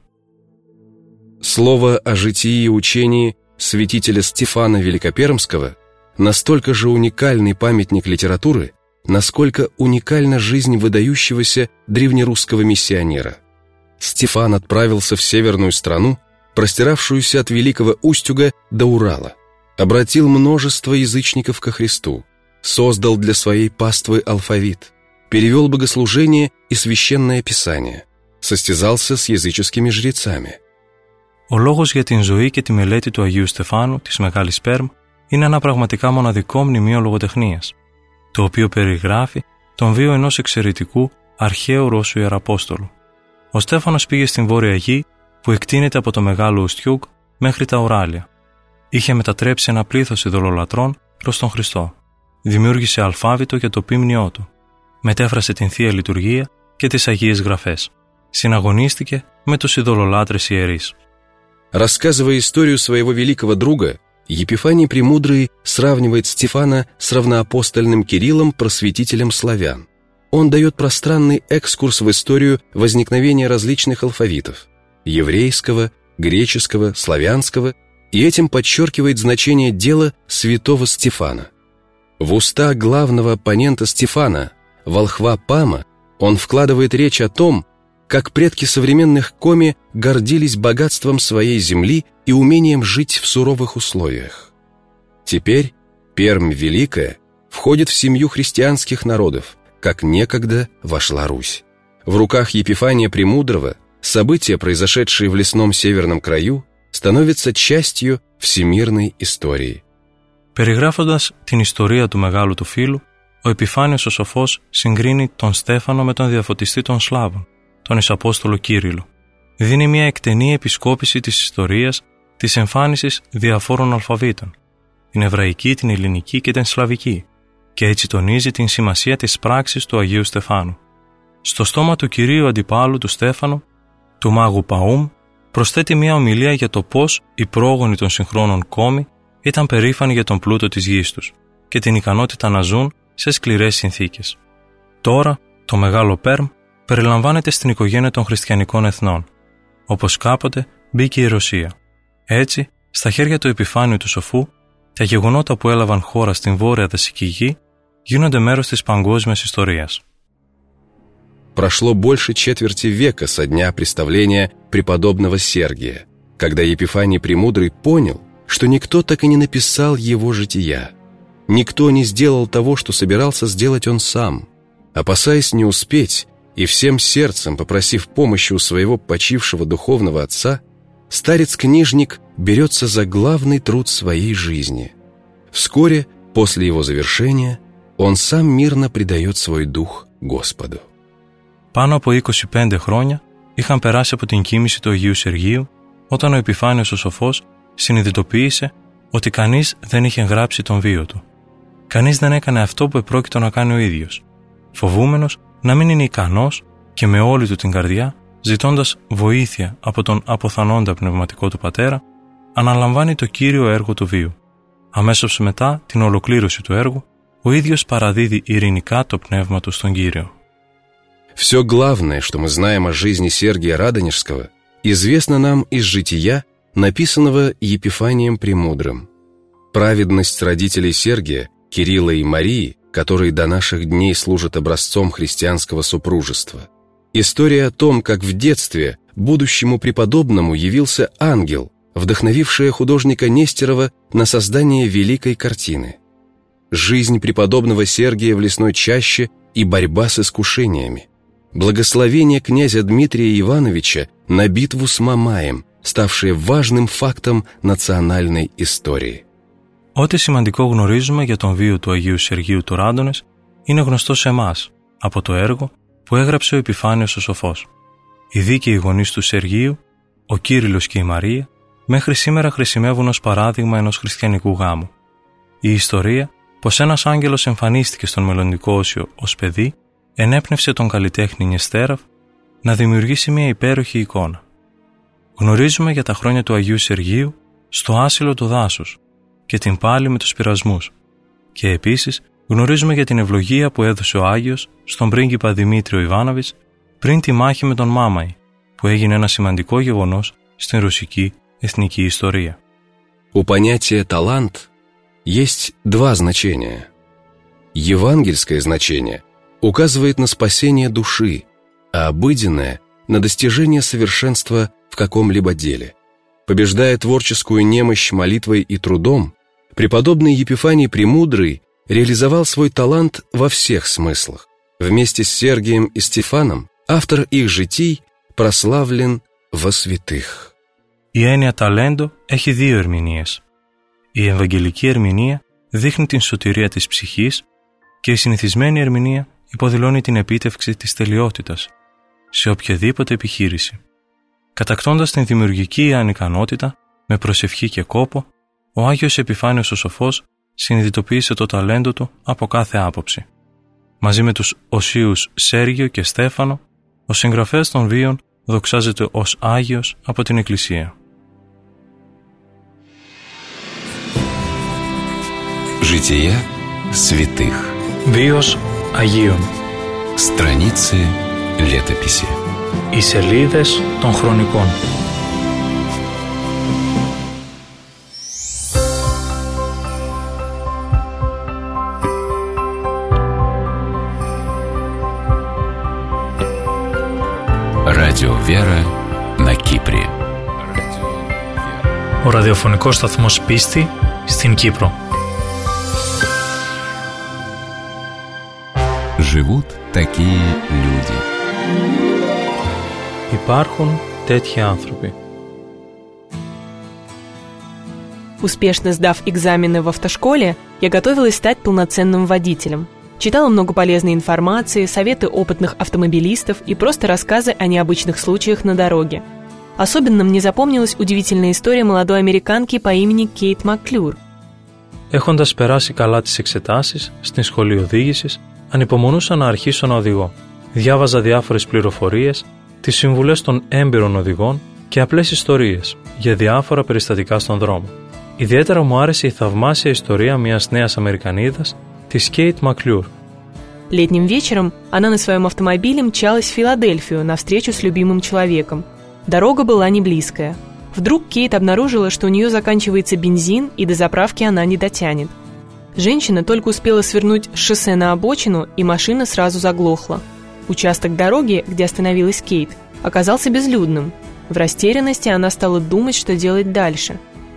Слово о житии и учении святителя Стефана Великопермского настолько же уникальный памятник литературы, насколько уникальна жизнь выдающегося древнерусского миссионера. Стефан отправился в северную страну, простиравшуюся от Великого Устюга до Урала, обратил множество язычников ко Христу, создал для своей паствы алфавит, перевел богослужение и священное писание, состязался с языческими жрецами. Ο λόγος για την ζωή και τη μελέτη του Αγίου Στεφάνου της Μεγάλης Πέρμ είναι ένα πραγματικά μοναδικό μνημείο λογοτεχνίας, το οποίο περιγράφει τον βίο ενός εξαιρετικού αρχαίου Ρώσου Ιεραπόστολου. Ο Στέφανος πήγε στην Βόρεια Γη που εκτείνεται από το Μεγάλο Ουστιούγκ μέχρι τα Ουράλια. Είχε μετατρέψει ένα πλήθος ειδωλολατρών προς τον Χριστό. Δημιούργησε αλφάβητο για το ποίμνιό του. Μετέφρασε την Θεία Λειτουργία και τις Αγίες Γραφές. Συναγωνίστηκε με τους ειδωλολάτρες ιερείς. Рассказывая историю своего великого друга, Епифаний Премудрый сравнивает Стефана с равноапостольным Кириллом, просветителем славян. Он дает пространный экскурс в историю возникновения различных алфавитов – еврейского, греческого, славянского, и этим подчеркивает значение дела святого Стефана. В уста главного оппонента Стефана, волхва Пама, он вкладывает речь о том, как предки современных коми гордились богатством своей земли и умением жить в суровых условиях. Теперь Пермь Великая входит в семью христианских народов, как некогда вошла Русь. В руках Епифания Премудрого события, произошедшие в лесном северном краю, становятся частью всемирной истории. Περιγράφοντας την ιστορία του μεγάλου του φίλου, ο Επιφάνιος ο Σοφός συγκρίνει τον Στέφανο με τον διαφωτιστή των Σλάβων, τον Εισαπόστολο Κύριλλο. Δίνει μια εκτενή επισκόπηση της ιστορίας της εμφάνισης διαφόρων αλφαβήτων, την εβραϊκή, την ελληνική και την σλαβική, και έτσι τονίζει την σημασία της πράξης του Αγίου Στεφάνου. Στο στόμα του κυρίου αντιπάλου του Στέφανου, του μάγου Παούμ, προσθέτει μια ομιλία για το πώς οι πρόγονοι των συγχρόνων κόμοι ήταν περήφανοι για τον πλούτο της γης τους και την ικανότητα να ζουν σε σκληρές συνθήκες. Τώρα, το Μεγάλο Πέρμ περιλαμβάνεται στην οικογένεια των χριστιανικών εθνών, όπως κάποτε μπήκε η Ρωσία. Έτσι, στα χέρια του Επιφάνιου του Σοφού, τα γεγονότα που έλαβαν χώρα στην βόρεια δασική γη γίνονται μέρος της παγκόσμιας ιστορίας. Прошло больше четверти века со дня представления преподобного Сергия, когда Епифаний Премудрый понял, что никто так и не написал его жития. Никто не сделал того, что собирался сделать он сам. Опасаясь не успеть и всем сердцем попросив помощи у своего почившего духовного отца, старец-книжник берется за главный труд своей жизни. Вскоре, после его завершения, он сам мирно предает свой дух Господу. Πάνω από 25 χρόνια είχαν περάσει από την κοίμηση του Αγίου Σεργίου, όταν ο Επιφάνιος ο Σοφός συνειδητοποίησε ότι κανείς δεν είχε γράψει τον βίο του. Κανείς δεν έκανε αυτό που επρόκειτο να κάνει ο ίδιος, φοβούμενος να μην είναι ικανός και με όλη του την καρδιά, ζητώντας βοήθεια από τον αποθανόντα πνευματικό του πατέρα, αναλαμβάνει το κύριο έργο του βίου. Αμέσως μετά την ολοκλήρωση του έργου, ο ίδιος παραδίδει ειρηνικά το πνεύμα του στον Κύριο. Все главное, что мы знаем о жизни Сергия Радонежского, известно нам из жития, написанного Епифанием Премудрым. Праведность родителей Сергия, Кирилла и Марии, которые до наших дней служат образцом христианского супружества. История о том, как в детстве будущему преподобному явился ангел, вдохновившая художника Нестерова на создание великой картины. Жизнь преподобного Сергия в лесной чаще и борьба с искушениями. Благословение князя Дмитрия Ивановича на битву с Мамаем, ставшее важным фактом национальной истории. Ό,τι σημαντικό γνωρίζουμε για τον βίο του Αγίου Σεργίου του Ράντονες είναι γνωστό σε εμάς από το έργο που έγραψε ο Επιφάνιος ο Σοφός. Οι δίκαιοι γονείς του Σεργίου, ο Κύριλλος και η Μαρία, μέχρι σήμερα χρησιμεύουν ως παράδειγμα ενός χριστιανικού γάμου. Η ιστορία πως ένας άγγελος εμφανίστηκε στον μελλοντικό Όσιο ως παιδί ενέπνευσε τον καλλιτέχνη Νεστέραβ να δημιουργήσει μια υπέροχη εικόνα. Γνωρίζουμε για τα χρόνια του Αγίου Σεργίου στο άσυλο του δάσους και την πάλη με τους πειρασμούς, και επίσης γνωρίζουμε για την ευλογία που έδωσε ο Άγιος στον πρίγκιπα Δημήτριο Ιβάνοβιτς πριν τη μάχη με τον Μάμαϊ, που έγινε ένα σημαντικό γεγονός στην ρωσική εθνική история. У понятия «талант» есть два значения. Евангельское значение указывает на спасение души, а обыденное – на достижение совершенства в каком-либо деле. Побеждая творческую немощь молитвой и трудом, преподобный Епифаний Премудрый реализовал свой талант во всех смыслах. Вместе с Сергием и Стефаном автор их житий прославлен во святых. Η έννοια ταλέντο έχει δύο ερμηνείες. Η ευαγγελική ερμηνεία δείχνει την σωτηρία της ψυχής και η συνηθισμένη ερμηνεία υποδηλώνει την επίτευξη της τελειότητας σε οποιαδήποτε επιχείρηση. Κατακτώντας την δημιουργική ανικανότητα με προσευχή και κόπο, ο Άγιος Επιφάνιος ο Σοφός συνειδητοποίησε το ταλέντο του από κάθε άποψη. Μαζί με τους οσίους Σέργιο και Στέφανο, ο συγγραφέας των βίων δοξάζεται ως Άγιος από την Εκκλησία. Жития святых. Βίος Αγίων. Страницы летописи. Οι σελίδες των χρονικών. Радио Вера на Кипре. Ο ραδιοφωνικός σταθμός Πίστη στην Κύπρο. Живут такие люди. Υπάρχουν τέτοιοι άνθρωποι. Успешно сдав экзамены в автошколе, я готовилась стать полноценным водителем. Читала много полезной информации, советы опытных автомобилистов и просто рассказы о необычных случаях на дороге. Особенно мне запомнилась удивительная история молодой американки по имени Кейт Маклюр. Έχοντας περάσει καλά τις εξετάσεις στην σχολή οδήγησης, ανυπομονούσα να αρχίσω να οδηγώ. Διάβαζα διάφορες πληροφορίες, τις συμβουλές των έμπειρων οδηγών και απλές ιστορίες για διάφορα περιστατικά στον δρόμο. Ιδιαίτερα μου άρεσε η θαυμάσια ιστορία μιας νέας Αμερικανίδας, της Кейт Маклюр. Летним вечером она на своем автомобиле мчалась в Филадельфию на встречу с любимым человеком. Дорога была не близкая. Вдруг Кейт обнаружила, что у нее заканчивается бензин, и до заправки она не дотянет. Женщина только успела свернуть с шоссе на обочину, и машина сразу заглохла. Участок дороги, где остановилась Кейт, оказался безлюдным. В растерянности она стала думать, что делать дальше.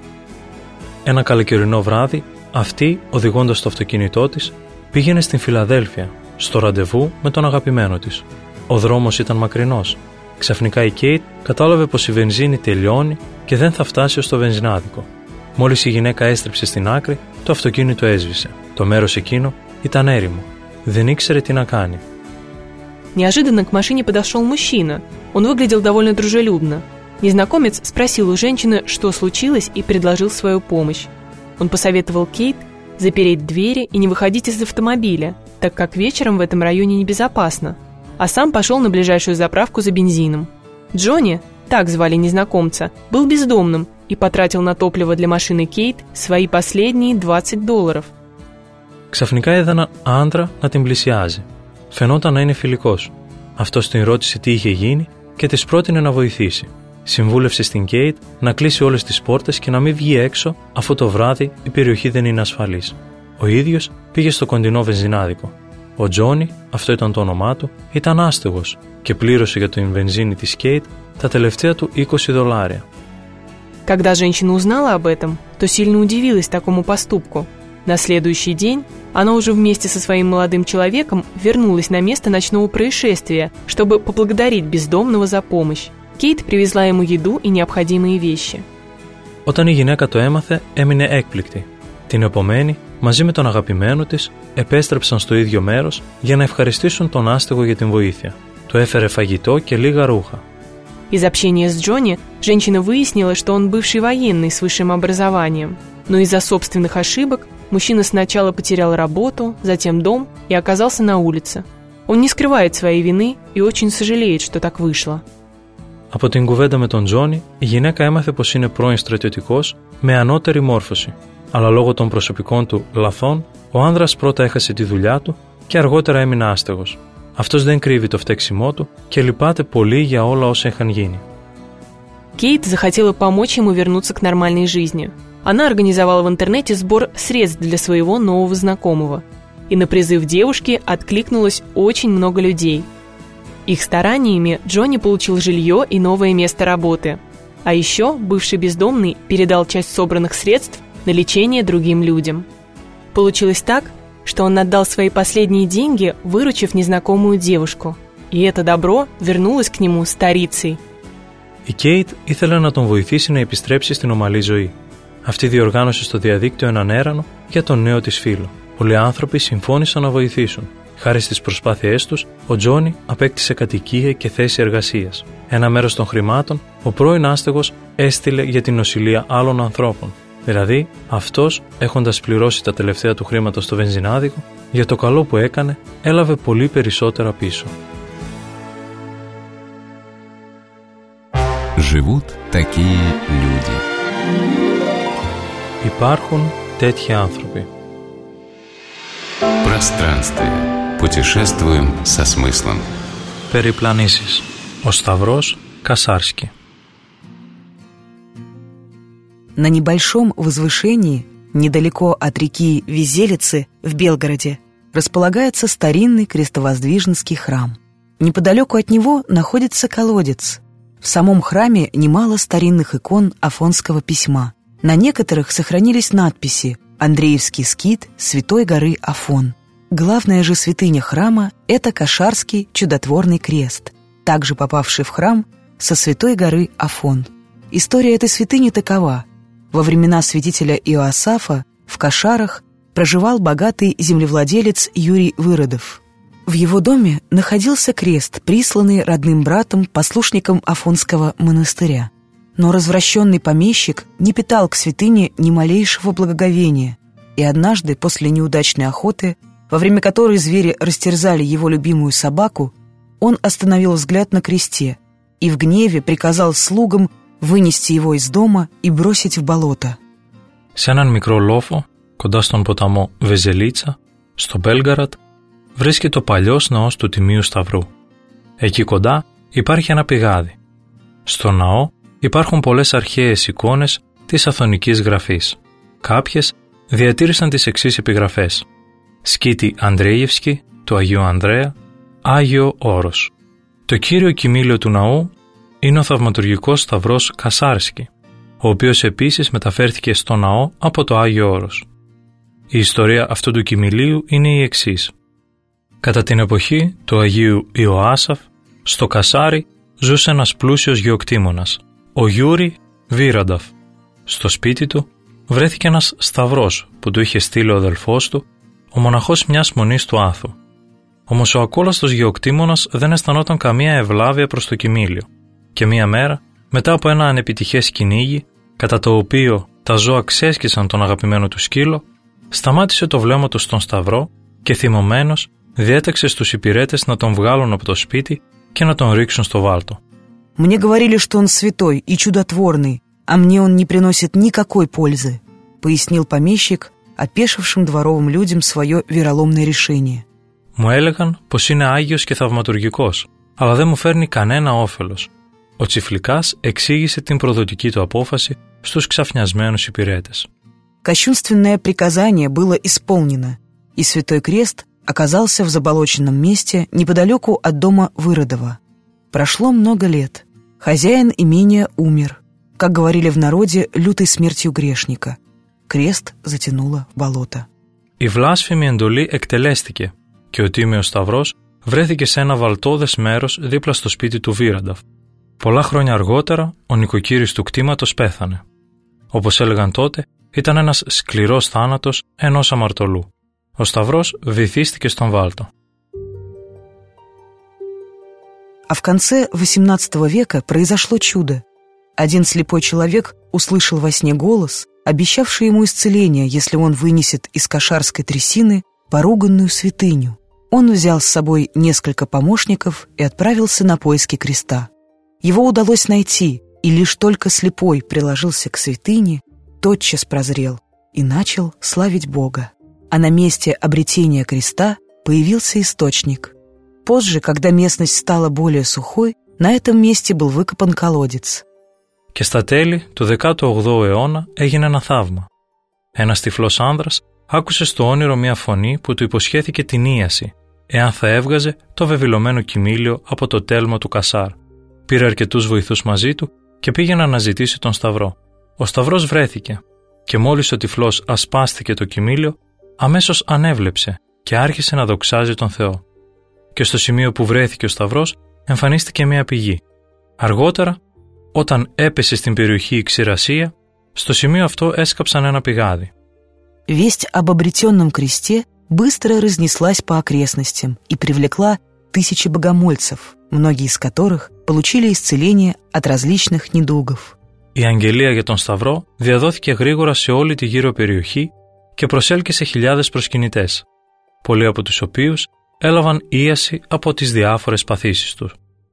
Ένα καλοκαιρινό βράδυ, αυτή, οδηγώντας το αυτοκίνητό της, πήγαινε στην Φιλαδέλφια, στο ραντεβού με τον αγαπημένο της. Ο δρόμος ήταν μακρινός. Ξαφνικά η Κέιτ κατάλαβε πως η βενζίνη τελειώνει και δεν θα φτάσει ως το βενζινάδικο. Μόλις η γυναίκα έστριψε στην άκρη, το αυτοκίνητο έσβησε. Το μέρος εκείνο ήταν έρημο. Δεν ήξερε τι να κάνει. Неожиданно к машине подошел мужчина. Он выглядел довольно дружелюбно. Незнакомец спросил у женщины, что случилось, и предложил свою помощь. Он посоветовал Кейт запереть двери и не выходить из автомобиля, так как вечером в этом районе небезопасно, а сам пошел на ближайшую заправку за бензином. Джонни, так звали незнакомца, был бездомным и потратил на топливо для машины Кейт свои последние $20. Ξαφνικά είδα έναν άντρα να την πλησιάζει. Φαινόταν να είναι φιλικός. Αυτός την ρώτησε τι είχε γίνει και της πρότεινε να βοηθήσει. Συμβούλευσε στην Κέιτ να κλείσει όλες τις πόρτες και να μην βγει έξω, αφού το βράδυ η περιοχή δεν είναι ασφαλής. Ο ίδιος πήγε στο κοντινό βενζινάδικο. Ο Τζόνι, αυτό ήταν το όνομά του, ήταν άστεγος και πλήρωσε για την βενζίνη της Κέιτ τα τελευταία του $20. Когда женщина узнала об этом, то сильно удивилась такому поступку. На следующий день она уже вместе со своим молодым человеком вернулась на место ночного происшествия, чтобы поблагодарить бездомного за помощь. Кейт привезла ему еду и необходимые вещи. Όταν η γυναίκα το έμαθε, έμεινε έκπληκτη. Την επομένη, μαζί με τον αγαπημένο της, επέστρεψαν στο ίδιο μέρος για να ευχαριστήσουν τον άστεγο για την βοήθεια. Του έφερε φαγητό και λίγα ρούχα. Из общения с Джонни женщина выяснила, что он бывший военный с высшим образованием. Но из-за собственных ошибок мужчина сначала потерял работу, затем дом и оказался на улице. Он не скрывает своей вины и очень сожалеет, что так вышло. Από την κουβέντα με τον Τζόνι, η γυναίκα έμαθε πως είναι πρώην στρατιωτικός με ανώτερη μόρφωση. Αλλά λόγω των προσωπικών του λαθών, ο άνδρας πρώτα έχασε τη δουλειά του και αργότερα έμεινε άστεγος. Αυτός δεν κρύβει το φταίξιμό του και λυπάται πολύ για όλα όσα είχαν γίνει. Кейт захотела помочь ему вернуться к нормальной жизни. Она организовала в интернете сбор средств для своего нового знакомого. И на призыв девушки откликнулось очень много людей. Их стараниями Джонни получил жилье и новое место работы. А еще бывший бездомный передал часть собранных средств на лечение другим людям. Получилось так, что он отдал свои последние деньги, выручив незнакомую девушку. И это добро вернулось к нему старицей. Η Κέιτ ήθελε να τον βοηθήσει να επιστρέψει στην ομαλή ζωή. Αυτή διοργάνωσε στο διαδίκτυο έναν έρανο για τον νέο της φίλο. Πολλοί άνθρωποι συμφώνησαν να βοηθήσουν. Χάρη στις προσπάθειές τους, ο Τζόνι απέκτησε κατοικία και θέση εργασίας. Ένα μέρος των χρημάτων, ο πρώην άστεγος έστειλε για την νοσηλεία άλλων ανθρώπων. Δηλαδή, αυτός, έχοντας πληρώσει τα τελευταία του χρήματα στο βενζινάδικο, για το καλό που έκανε, έλαβε πολύ περισσότερα πίσω. Живут такие люди. Υπάρχουν τέτοιοι άνθρωποι. Пространствие. Путешествуем со смыслом. Περιπλανήσεις. Ο Σταυρός Κασάρσκι. На небольшом возвышении, недалеко от реки Визелицы в Белгороде, располагается старинный крестовоздвиженский храм. Неподалеку от него находится колодец. В самом храме немало старинных икон афонского письма. На некоторых сохранились надписи «Андреевский скит Святой горы Афон». Главная же святыня храма – это Кашарский чудотворный крест, также попавший в храм со Святой горы Афон. История этой святыни такова. Во времена святителя Иоасафа в Кашарах проживал богатый землевладелец Юрий Выродов. В его доме находился крест, присланный родным братом, послушником Афонского монастыря. Но развращенный помещик не питал к святыне ни малейшего благоговения, и однажды после неудачной охоты, во время которой звери растерзали его любимую собаку, он остановил взгляд на кресте и в гневе приказал слугам вынести его из дома и бросить в болото. Σε έναν μικρό λόφο, κοντά στον ποταμό Βεζελίτσα, στο Μπέλγκαραντ, βρίσκεται ο παλιός ναός του Τιμίου Σταυρού. Εκεί κοντά υπάρχει ένα πηγάδι. Στο ναό υπάρχουν πολλές αρχαίες εικόνες της αθωνικής γραφής. Κάποιες διατήρησαν τις εξής επιγραφές: Σκήτη Ανδρέιευσκη, του Αγίου Ανδρέα, Άγιο Όρος. Το κύριο κοιμήλιο του ναού είναι ο θαυματουργικός σταυρός Κασάρσκι, ο οποίος επίσης μεταφέρθηκε στο ναό από το Άγιο Όρος. Η ιστορία αυτού του κοιμηλίου είναι η εξής. Κατά την εποχή του Αγίου Ιωάσαφ, στο Κασάρι ζούσε ένας πλούσιος γεωκτήμονας, ο Γιούρι Βίρανταφ. Στο σπίτι του βρέθηκε ένας σταυρός που του είχε στείλει ο αδελφός του, ο μοναχός μιας μονής του Άθου. Όμως ο ακόλαστος γεωκτήμονας δεν αισθανόταν καμία ευλάβεια προς το κοιμήλιο. Και μία μέρα, μετά από ένα ανεπιτυχές κυνήγι, κατά το οποίο τα ζώα ξέσκισαν τον αγαπημένο του σκύλο, σταμάτησε το βλέμμα του στον σταυρό και θυμωμένος διέταξε στους υπηρέτες να τον βγάλουν από το σπίτι και να τον ρίξουν στο βάλτο. «Мне говорили, что он святой и чудотворный, а мне он не приносит никакой пользы», пояснил помещик опешившим дворовым людям свое вероломное решение. Μου έλεγαν πως είναι άγιος και θαυματουργικός, αλλά δεν μου φέρνει κανένα όφελος. Ο Τσιφλικάς εξήγησε την προδοτική του απόφαση στους ξαφνιασμένους υπηρέτες. Кощунственное приказание было исполнено, и Святой Крест оказался в заболоченном месте неподалеку от дома Выродова. Прошло много лет. Хозяин имения умер, как говорили в народе, лютой смертью грешника. Крест затянуло в болото. Η βλάσφημη εντολή εκτελέστηκε και ο Τίμιος Σταυρός βρέθηκε σε ένα βαλτόδες μέρος δίπλα στο σπίτι του Βίρανταφ. Πολλά χρόνια αργότερα, ο νοικοκύρης του κτήματος πέθανε. Όπως έλεγαν τότε, ήταν ένας σκληρός θάνατος ενός αμαρτωλού. Ο Σταυρός βυθίστηκε στον βάλτο. А в конце XVIII века произошло чудо. Один слепой человек услышал во сне голос, обещавший ему исцеление, если он вынесет из кошарской трясины поруганную святыню. Он взял с собой несколько помощников и отправился на поиски креста. Его удалось найти, и лишь только слепой приложился к святыне, тотчас прозрел и начал славить Бога. А на месте обретения креста появился источник. Позже, когда местность стала более сухой, на этом месте был выкопан колодец. Και στα τέλη του 18ου αιώνα έγινε ένα θαύμα. Ένας τυφλός άνδρας άκουσε στο όνειρο μια φωνή που του υποσχέθηκε την ίαση, εάν θα έβγαζε το βεβηλωμένο κοιμήλιο από το τέλμα του Κασάρ. Πήρε αρκετούς βοηθούς μαζί του και πήγε να αναζητήσει τον Σταυρό. Ο Σταυρός βρέθηκε και μόλις ο τυφλός ασπάστηκε το κοιμήλιο, αμέσως ανέβλεψε και άρχισε να δοξάζει τον Θεό. Και στο σημείο που βρέθηκε ο Σταυρός εμφανίστηκε μια πηγή. Αργότερα, όταν έπεσε στην περιοχή η ξηρασία, στο σημείο αυτό έσκαψαν ένα πηγάδι. Весть об обретенном кресте быстро разнеслась по окрестностям и привлекла тысячи богомольцев, многие из которых получили исцеление от различных недугов. Η αγγελία για τον Σταυρό διαδόθηκε γρήγορα σε όλη τη γύρω περιοχή και προσέλκυσε χιλιάδες προσκυνητές, πολλοί από τους οποίους έλαβαν ίαση από τις διάφορες παθήσεις τους.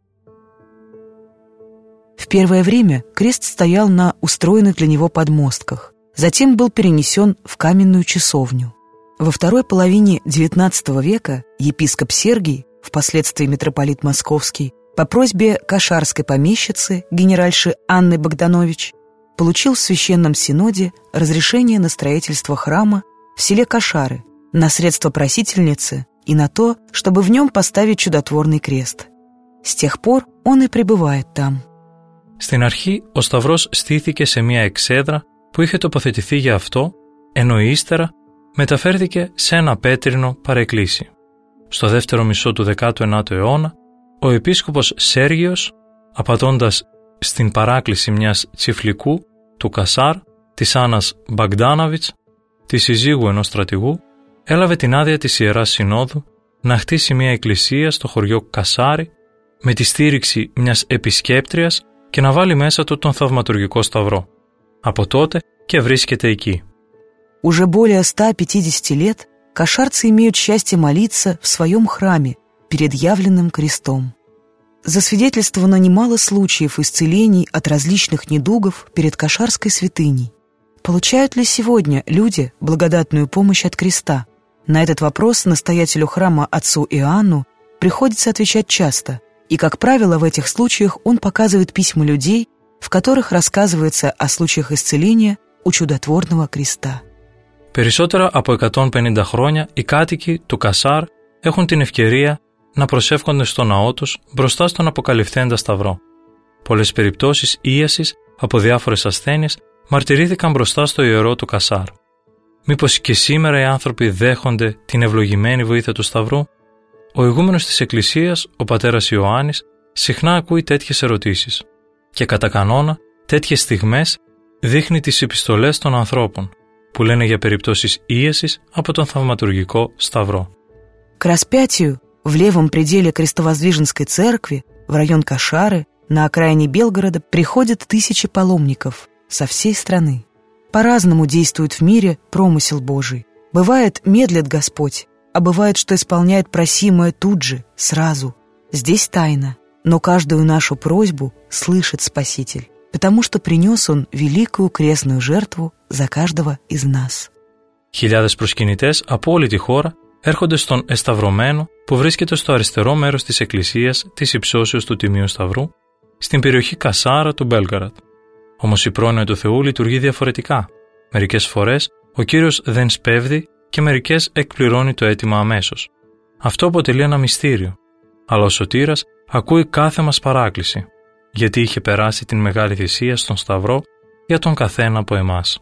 В первое время крест стоял на устроенных для него подмостках, затем был перенесен в каменную часовню. Во второй половине XIX века епископ Сергий, впоследствии митрополит Московский, по просьбе кошарской помещицы, генеральши Анны Богданович, получил в Священном Синоде разрешение на строительство храма в селе Кошары, на средства просительницы и на то, чтобы в нем поставить чудотворный крест. С тех пор он и пребывает там. Στην αρχή, ο Σταυρός στήθηκε σε μια εξέδρα που είχε τοποθετηθεί για αυτό, ενώ ύστερα μεταφέρθηκε σε ένα πέτρινο παρεκκλήσι. Στο δεύτερο μισό του 19ου αιώνα, ο επίσκοπος Σέργιος, απαντώντας στην παράκληση μιας τσιφλικού του Κασάρ, της Άννας Μπαγκντάναβιτς, της συζύγου ενός στρατηγού, έλαβε την άδεια της Ιεράς Συνόδου να χτίσει μια εκκλησία στο χωριό Κασάρι με τη στήριξη μιας επισκέπτριας και να βάλει μέσα του τον θαυματουργικό Σταυρό. Από τότε και вρίσκεται εκεί. Уже более 150 лет кошарцы имеют счастье молиться в своем храме перед явленным крестом. Засвидетельствовано немало случаев исцелений от различных недугов перед кошарской святыней. Получают ли сегодня люди благодатную помощь от креста? На этот вопрос настоятелю храма отцу Иоанну приходится отвечать часто, и, как правило, в этих случаях он показывает письма людей, в которых рассказывается о случаях исцеления у чудотворного креста. Περισσότερα από 150 χρόνια οι κάτοικοι του Κασάρ έχουν την ευκαιρία να προσεύχονται στο ναό τους μπροστά στον αποκαλυφθέντα Σταυρό. Πολλές περιπτώσεις ίασης από διάφορες ασθένειες μαρτυρήθηκαν μπροστά στο ιερό του Κασάρ. Μήπως και σήμερα οι άνθρωποι δέχονται την ευλογημένη βοήθεια του Σταυρού? Ο ηγούμενος της Εκκλησίας, ο πατέρας Ιωάννης, συχνά ακούει τέτοιες ερωτήσεις και κατά κανόνα τέτοιες στιγμές δείχνει τις επιστολές των ανθρώπων που λένε για περιπτώσεις ίασης από τον θαυματουργικό Σταυρό. К распятию в левом пределе Крестовоздвиженской церкви в район Кошары на окраине Белгорода приходят тысячи паломников со всей страны. По-разному действует в мире промысел Божий. Бывает, медлит Господь, а бывает, что исполняет просимое тут же, сразу. Здесь тайна, но каждую нашу просьбу слышит Спаситель, потому что принес Он великую крестную жертву за каждого из нас. Χιλιάδες προσκυνητές από όλη τη χώρα έρχονται στον Εσταυρωμένο που βρίσκεται στο αριστερό μέρος της εκκλησίας της Υψώσεως του Τιμίου Σταυρού, στην περιοχή Κασάρα του Μπέλγκαραντ. Όμως η πρόνοια του Θεού λειτουργεί διαφορετικά. Μερικές φορές ο Κύριος δεν σπέβδει και μερικές εκπληρώνει το αίτημα αμέσως. Αυτό αποτελεί ένα μυστήριο, αλλά ο Σωτήρας ακούει κάθε μας παράκληση, γιατί είχε περάσει την μεγάλη θυσία στον Σταυρό για τον καθένα από εμάς.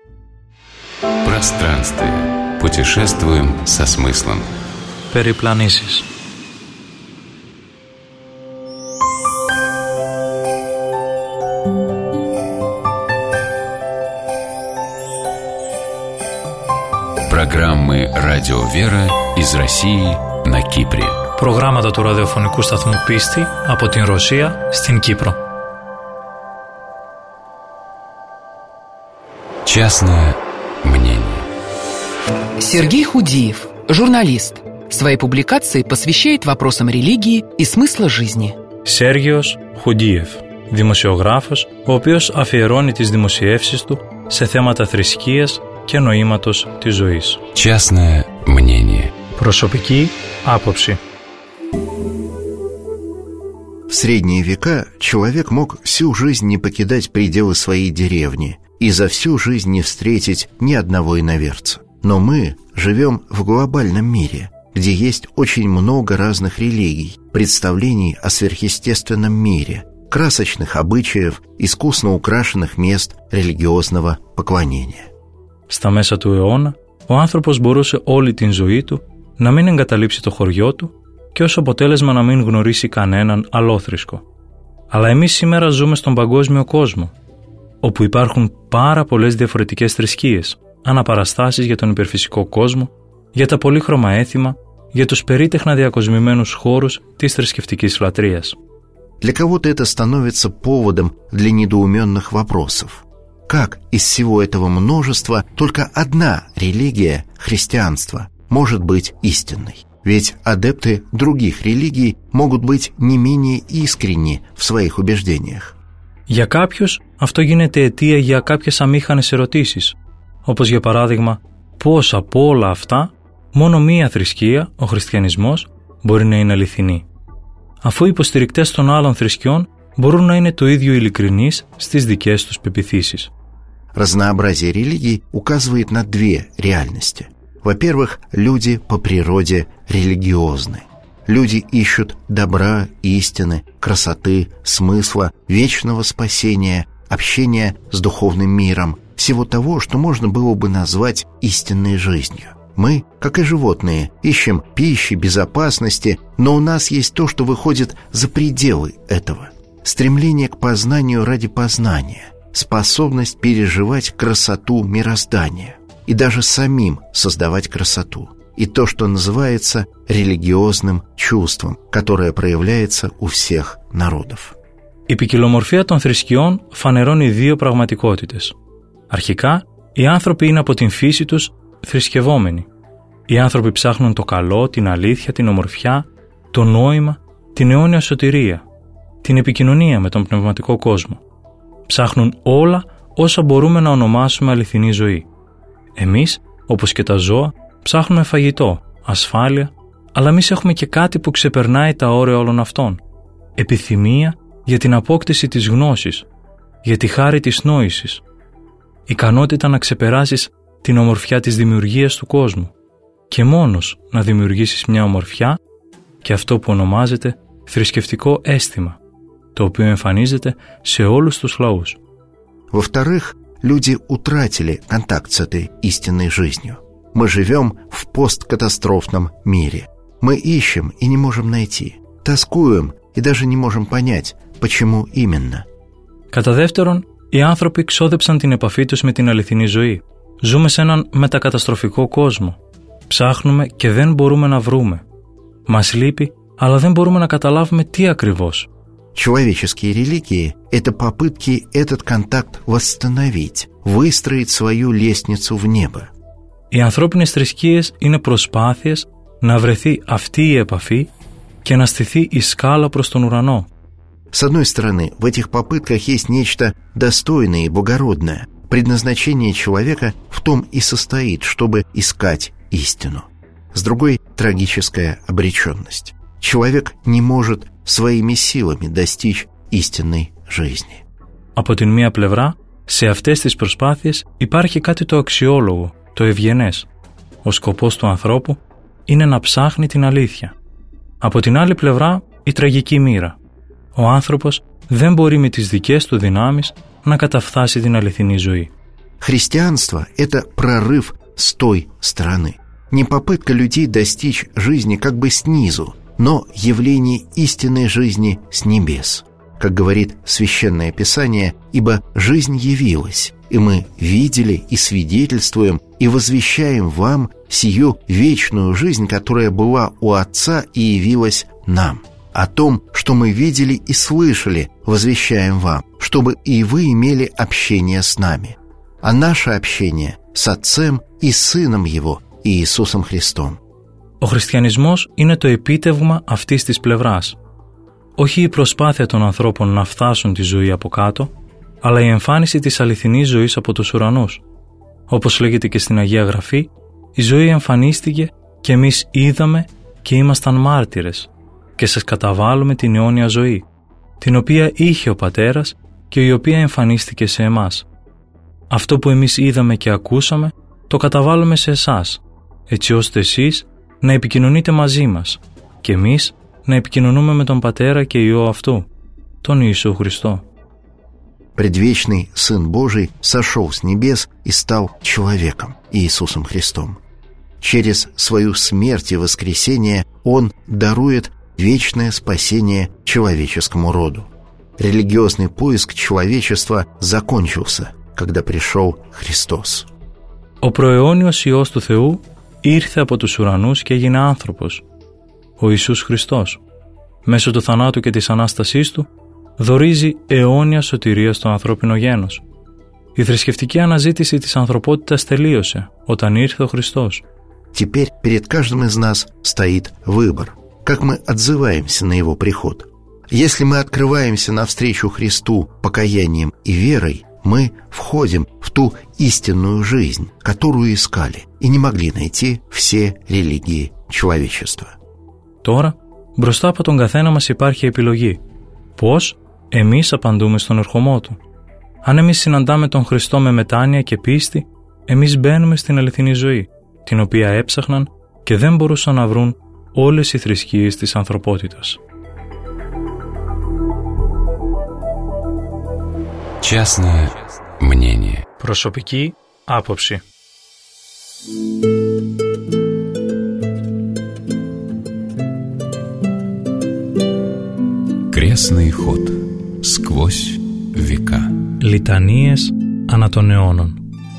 Пространствие. Путешествуем со смыслом. Περιπλανήσεις. Программы «Радио Вера» из России на Кипре. Προγράμματα του ραδιοφωνικού σταθμού Πίστη από την Ρωσία στην Κύπρο. Частное мнение. Сергей Худиев, журналист. Свои публикации посвящает вопросам религии и смысла жизни. Σέργιος Χουντίεφ, δημοσιογράφος, ο οποίος αφιερώνει τις δημοσιεύσεις του σε θέματα θρησκείας και νοήματος της ζωής. Частное мнение. Προσωπική άποψη. В средние века человек мог всю жизнь не покидать пределы своей деревни и за всю жизнь не встретить ни одного иноверца. Но мы живем в глобальном мире, где есть очень много разных религий, представлений о сверхъестественном мире, красочных обычаев, искусно украшенных мест религиозного поклонения. Στα μέσα του αιώνα, ο άνθρωπος μπορούσε όλη την ζωή του να μην εγκαταλείψει το χωριό του και ως αποτέλεσμα να μην γνωρίσει κανέναν αλόθρησκο. Αλλά εμείς σήμερα ζούμε στον παγκόσμιο κόσμο, όπου υπάρχουν πάρα πολλές διαφορετικές θρησκείες, αναπαραστάσεις για τον υπερφυσικό κόσμο, για τα πολύχρωμα έθιμα, για τους περίτεχνα διακοσμημένους χώρους της θρησκευτικής λατρείας. Для кого-то это становится поводом для недоуменных вопросов. Как из всего этого множества только одна религия, христианство, может быть истинной? Ведь адепты других религий могут быть не менее искренни в своих убеждениях. Για κάποιους αυτό γίνεται αιτία για κάποιες αμήχανες ερωτήσεις, όπως για παράδειγμα πώς από όλα αυτά μόνο μία θρησκεία, ο χριστιανισμός, μπορεί να είναι αληθινή, αφού οι υποστηρικτές των άλλων θρησκειών μπορούν να είναι το ίδιο ειλικρινείς στις δικές τους πεποιθήσεις. Разнообразие религий указывает на две реальности. Во-первых, люди по природе религиозны. Люди ищут добра, истины, красоты, смысла, вечного спасения, общения с духовным миром, всего того, что можно было бы назвать истинной жизнью. Мы, как и животные, ищем пищи, безопасности, но у нас есть то, что выходит за пределы этого. Стремление к познанию ради познания, способность переживать красоту мироздания и даже самим создавать красоту. И то, что называется религиозным чувством, которое проявляется у всех народов. Η ποικιλομορφία των θρησκειών φανερώνει δύο πραγματικότητες. Αρχικά, οι άνθρωποι είναι από την φύση τους θρησκευόμενοι. Οι άνθρωποι ψάχνουν το καλό, την αλήθεια, την ομορφιά, το νόημα, την αιώνια σωτηρία, την επικοινωνία με τον πνευματικό κόσμο. Ψάχνουν όλα όσα μπορούμε να ονομάσουμε αληθινή ζωή. Εμείς, όπως και τα ζώα, ψάχνουμε φαγητό, ασφάλεια, αλλά εμείς έχουμε και κάτι που ξεπερνάει τα όρια όλων αυτών. Επιθυμία για την απόκτηση της γνώσης, για τη χάρη της νόησης. Ικανότητα να ξεπεράσεις την ομορφιά της δημιουργίας του κόσμου και μόνος να δημιουργήσεις μια ομορφιά και αυτό που ονομάζεται θρησκευτικό αίσθημα, το οποίο εμφανίζεται σε όλους τους λαούς. Во-вторых, люди утратили контакт с этой истинной жизнью. Мы живем в посткатастрофном мире. Мы ищем и не можем найти. Тоскуем и даже не можем понять, почему именно. Κατά δεύτερον, οι άνθρωποι ξόδεψαν την επαφή τους με την αληθινή ζωή. Ζούμε σε έναν μετακαταστροφικό κόσμο. Ψάχνουμε και δεν μπορούμε να βρούμε. Μας λείπει, αλλά δεν μπορούμε να καταλάβουμε τι ακριβώς. Человеческие религии – это попытки этот контакт восстановить, выстроить свою лестницу в небо. Οι ανθρώπινες θρησκείες είναι προσπάθειες να βρεθεί αυτή η επαφή και να στηθεί η σκάλα προς τον ουρανό. С одной стороны, в этих попытках есть нечто достойное и благородное. Предназначение человека в том и состоит, чтобы искать истину. С другой – трагическая обреченность. Человек не может своими силами достичь истинной жизни. Από την μία πλευρά, σε αυτές τις προσπάθειες υπάρχει κάτι το αξιόλογο, το ευγενές. Ο σκοπός του ανθρώπου είναι να ψάχνει την αλήθεια. Από την άλλη πλευρά, η τραγική μοίρα. Ο άνθρωπος δεν μπορεί με τις δικές του δυνάμεις να καταφθάσει την αληθινή ζωή. Христианство – это прорыв с той стороны. Не попытка людей достичь жизни как бы снизу, но явление истинной жизни с небес. Как говорит Священное Писание, ибо жизнь явилась, и мы видели и свидетельствуем, и возвещаем вам сию вечную жизнь, которая была у Отца и явилась нам. О том, что мы видели и слышали, возвещаем вам, чтобы и вы имели общение с нами. А наше общение с Отцем и Сыном Его, Иисусом Χριστом. Ο χριστιανισμός είναι το επίτευγμα αυτής της πλευράς. Όχι η προσπάθεια των ανθρώπων να φτάσουν τη ζωή από κάτω, αλλά η εμφάνιση της αληθινής ζωής από τους ουρανούς. Όπως λέγεται και στην Αγία Γραφή, η ζωή εμφανίστηκε και εμείς είδαμε και ήμασταν μάρτυρες και σας καταβάλουμε την αιώνια ζωή, την οποία είχε ο Πατέρας και η οποία εμφανίστηκε σε εμάς. Αυτό που εμείς είδαμε και ακούσαμε, το καταβάλουμε σε εσάς, έτσι ώστε εσείς να επικοινωνείτε μαζί μας και εμείς να επικοινωνούμε με τον Πατέρα και Υιό Αυτού, τον Ιησού Χριστό. Предвечный Сын Божий сошел с небес и стал человеком, Иисусом Христом. Через свою смерть и воскресение Он дарует вечное спасение человеческому роду. Религиозный поиск человечества закончился, когда пришел Χριστός. Ο προαιώνιος Υιός του Θεού ήρθε από τους ουρανούς και έγινε άνθρωπος, ο Ιησούς Χριστός. Μέσω του θανάτου και της Ανάστασής Του δωρίζει αιώνια σωτηρία στο ανθρώπινο γένος. Η θρησκευτική αναζήτηση της ανθρωπότητας τελείωσε όταν ήρθε ο Χριστός. Теперь перед каждым из нас стоит выбор, как мы отзываемся на Его приход. Если мы открываемся навстречу Христу покаянием и верой, мы входим в ту истинную жизнь, которую искали и не могли найти все религии человечества. Τώρα, μπροστά από τον καθένα μας υπάρχει επιλογή. Πώς εμείς απαντούμε στον ερχομό Του. Αν εμείς συναντάμε τον Χριστό με μετάνοια και πίστη, εμείς μπαίνουμε στην αληθινή ζωή, την οποία έψαχναν και δεν μπορούσαν να βρουν όλες οι θρησκείες της ανθρωπότητας. Частное мнение. Προσωπική άποψη. Крестный ход. Сквозь века. Λιτανίες ανά των αιώνων.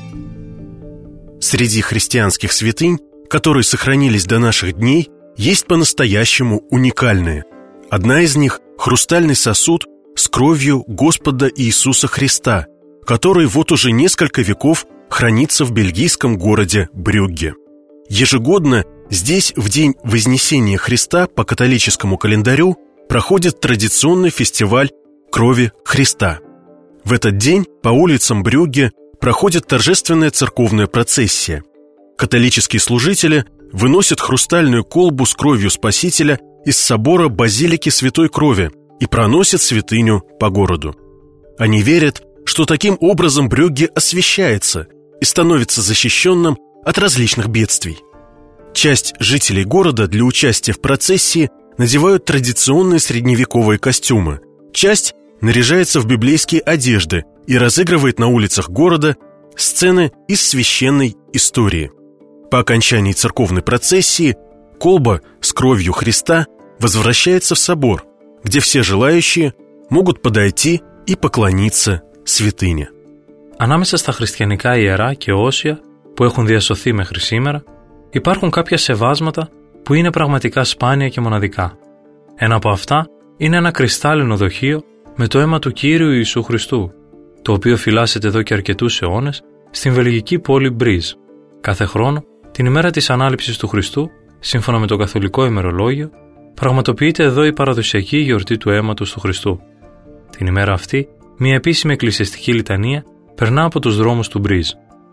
Среди христианских святынь, которые сохранились до наших дней, есть по-настоящему уникальные. Одна из них – хрустальный сосуд с кровью Господа Иисуса Христа, который вот уже несколько веков хранится в бельгийском городе Брюгге. Ежегодно здесь в день Вознесения Христа по католическому календарю проходит традиционный фестиваль крови Христа. В этот день по улицам Брюгге проходит торжественная церковная процессия. Католические служители выносят хрустальную колбу с кровью Спасителя из собора Базилики Святой Крови и проносят святыню по городу. Они верят, что таким образом Брюгге освящается и становится защищенным от различных бедствий. Часть жителей города для участия в процессии надевают традиционные средневековые костюмы, часть наряжается в библейские одежды и разыгрывает на улицах города сцены из священной истории. По окончании церковной процессии колба с кровью Христа возвращается в собор, где все желающие могут подойти и поклониться святыне. Ανάμεσα στα χριστιανικά ιερά και όσια που έχουν διασωθεί μέχρι σήμερα, υπάρχουν κάποια σεβάσματα που είναι πραγματικά σπάνια και μοναδικά. Ένα από αυτά είναι ένα κρυστάλλινο δοχείο με το αίμα του Κύριου Ιησού Χριστού, το οποίο φυλάσσεται εδώ και αρκετούς αιώνες στην βελγική πόλη Μπρίζ. Κάθε χρόνο, την ημέρα της ανάληψης του Χριστού, σύμφωνα με το καθολικό ημερολόγιο, πραγματοποιείται εδώ η παραδοσιακή γιορτή του αίματος του Χριστού. Την ημέρα αυτή, μια επίσημη εκκλησιαστική λιτανία περνά από τους δρόμους του Μπρίζ.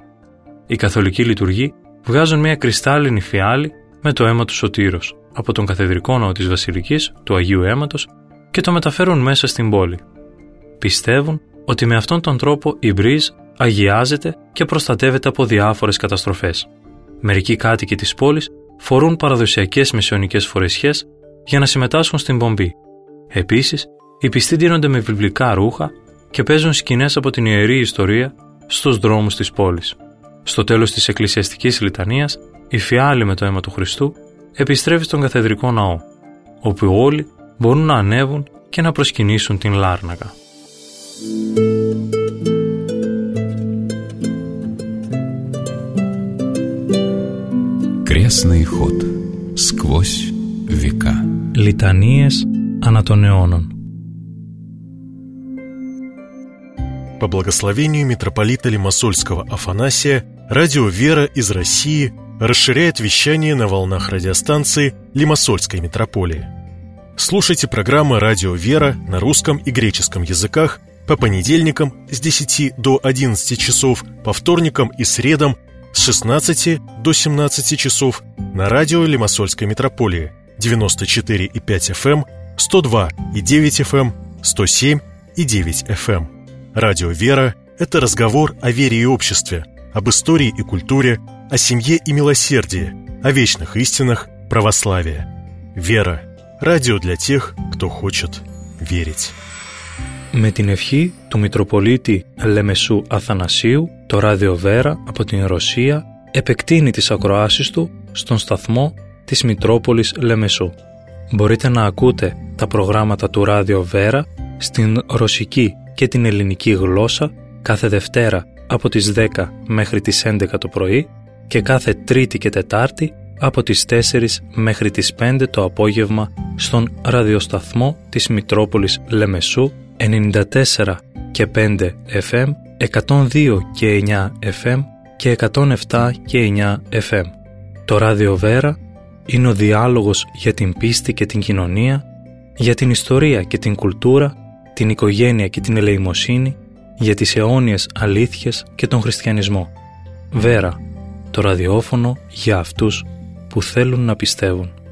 Οι καθολικοί λειτουργοί βγάζουν μια κρυστάλλινη φιάλη με το αίμα του Σωτήρος από τον καθεδρικό ναό της Βασιλικής του Αγίου Αίματος και το μεταφέρουν μέσα στην πόλη. Πιστεύουν ότι με αυτόν τον τρόπο η Μπρίζ αγιάζεται και προστατεύεται από διάφορες καταστροφές. Μερικοί κάτοικοι της πόλης φορούν παραδοσιακές μεσαιωνικές φορεσιές για να συμμετάσχουν στην πομπή. Επίσης, οι πιστοί ντύνονται με βιβλικά ρούχα και παίζουν σκηνές από την ιερή ιστορία στους δρόμους της πόλης. Στο τέλος της εκκλησιαστικής λιτανίας, η φιάλη με το αίμα του Χριστού επιστρέφει στον καθεδρικό ναό, όπου όλοι μπορούν να ανέβουν και να προσκυνήσουν την Λάρνακα. Крестный ход. Сквозь века. Литανίες ανά των αιώνων. По благословению митрополита Лимассольского Афанасия, радио «Вера» из России расширяет вещание на волнах радиостанции Лимассольской митрополии. Слушайте программы «Радио «Вера» на русском и греческом языках по понедельникам с 10 до 11 часов, по вторникам и средам с 16 до 17 часов на радио Лимассольской митрополии 94,5 FM, 102,9 FM, 107,9 FM. Радио «Вера» — это разговор о вере и обществе, об истории и культуре, о семье и милосердии, о вечных истинах православия. «Вера» — радио для тех, кто хочет верить. Με την ευχή του Μητροπολίτη Λεμεσού Αθανασίου, το ράδιο Βέρα από την Ρωσία επεκτείνει τις ακροάσεις του στον σταθμό της Μητρόπολης Λεμεσού. Μπορείτε να ακούτε τα προγράμματα του ράδιο Βέρα στην ρωσική και την ελληνική γλώσσα κάθε Δευτέρα από τις 10 μέχρι τις 11 το πρωί και κάθε Τρίτη και Τετάρτη από τις 4 μέχρι τις 5 το απόγευμα στον ραδιοσταθμό της Μητρόπολης Λεμεσού 94 και 5 FM, 102 και 9 FM και 107 και 9 FM. Το ράδιο Βέρα είναι ο διάλογος για την πίστη και την κοινωνία, για την ιστορία και την κουλτούρα, την οικογένεια και την ελεημοσύνη, για τις αιώνιες αλήθειες και τον χριστιανισμό. Βέρα, το ραδιόφωνο για αυτούς που θέλουν να πιστεύουν.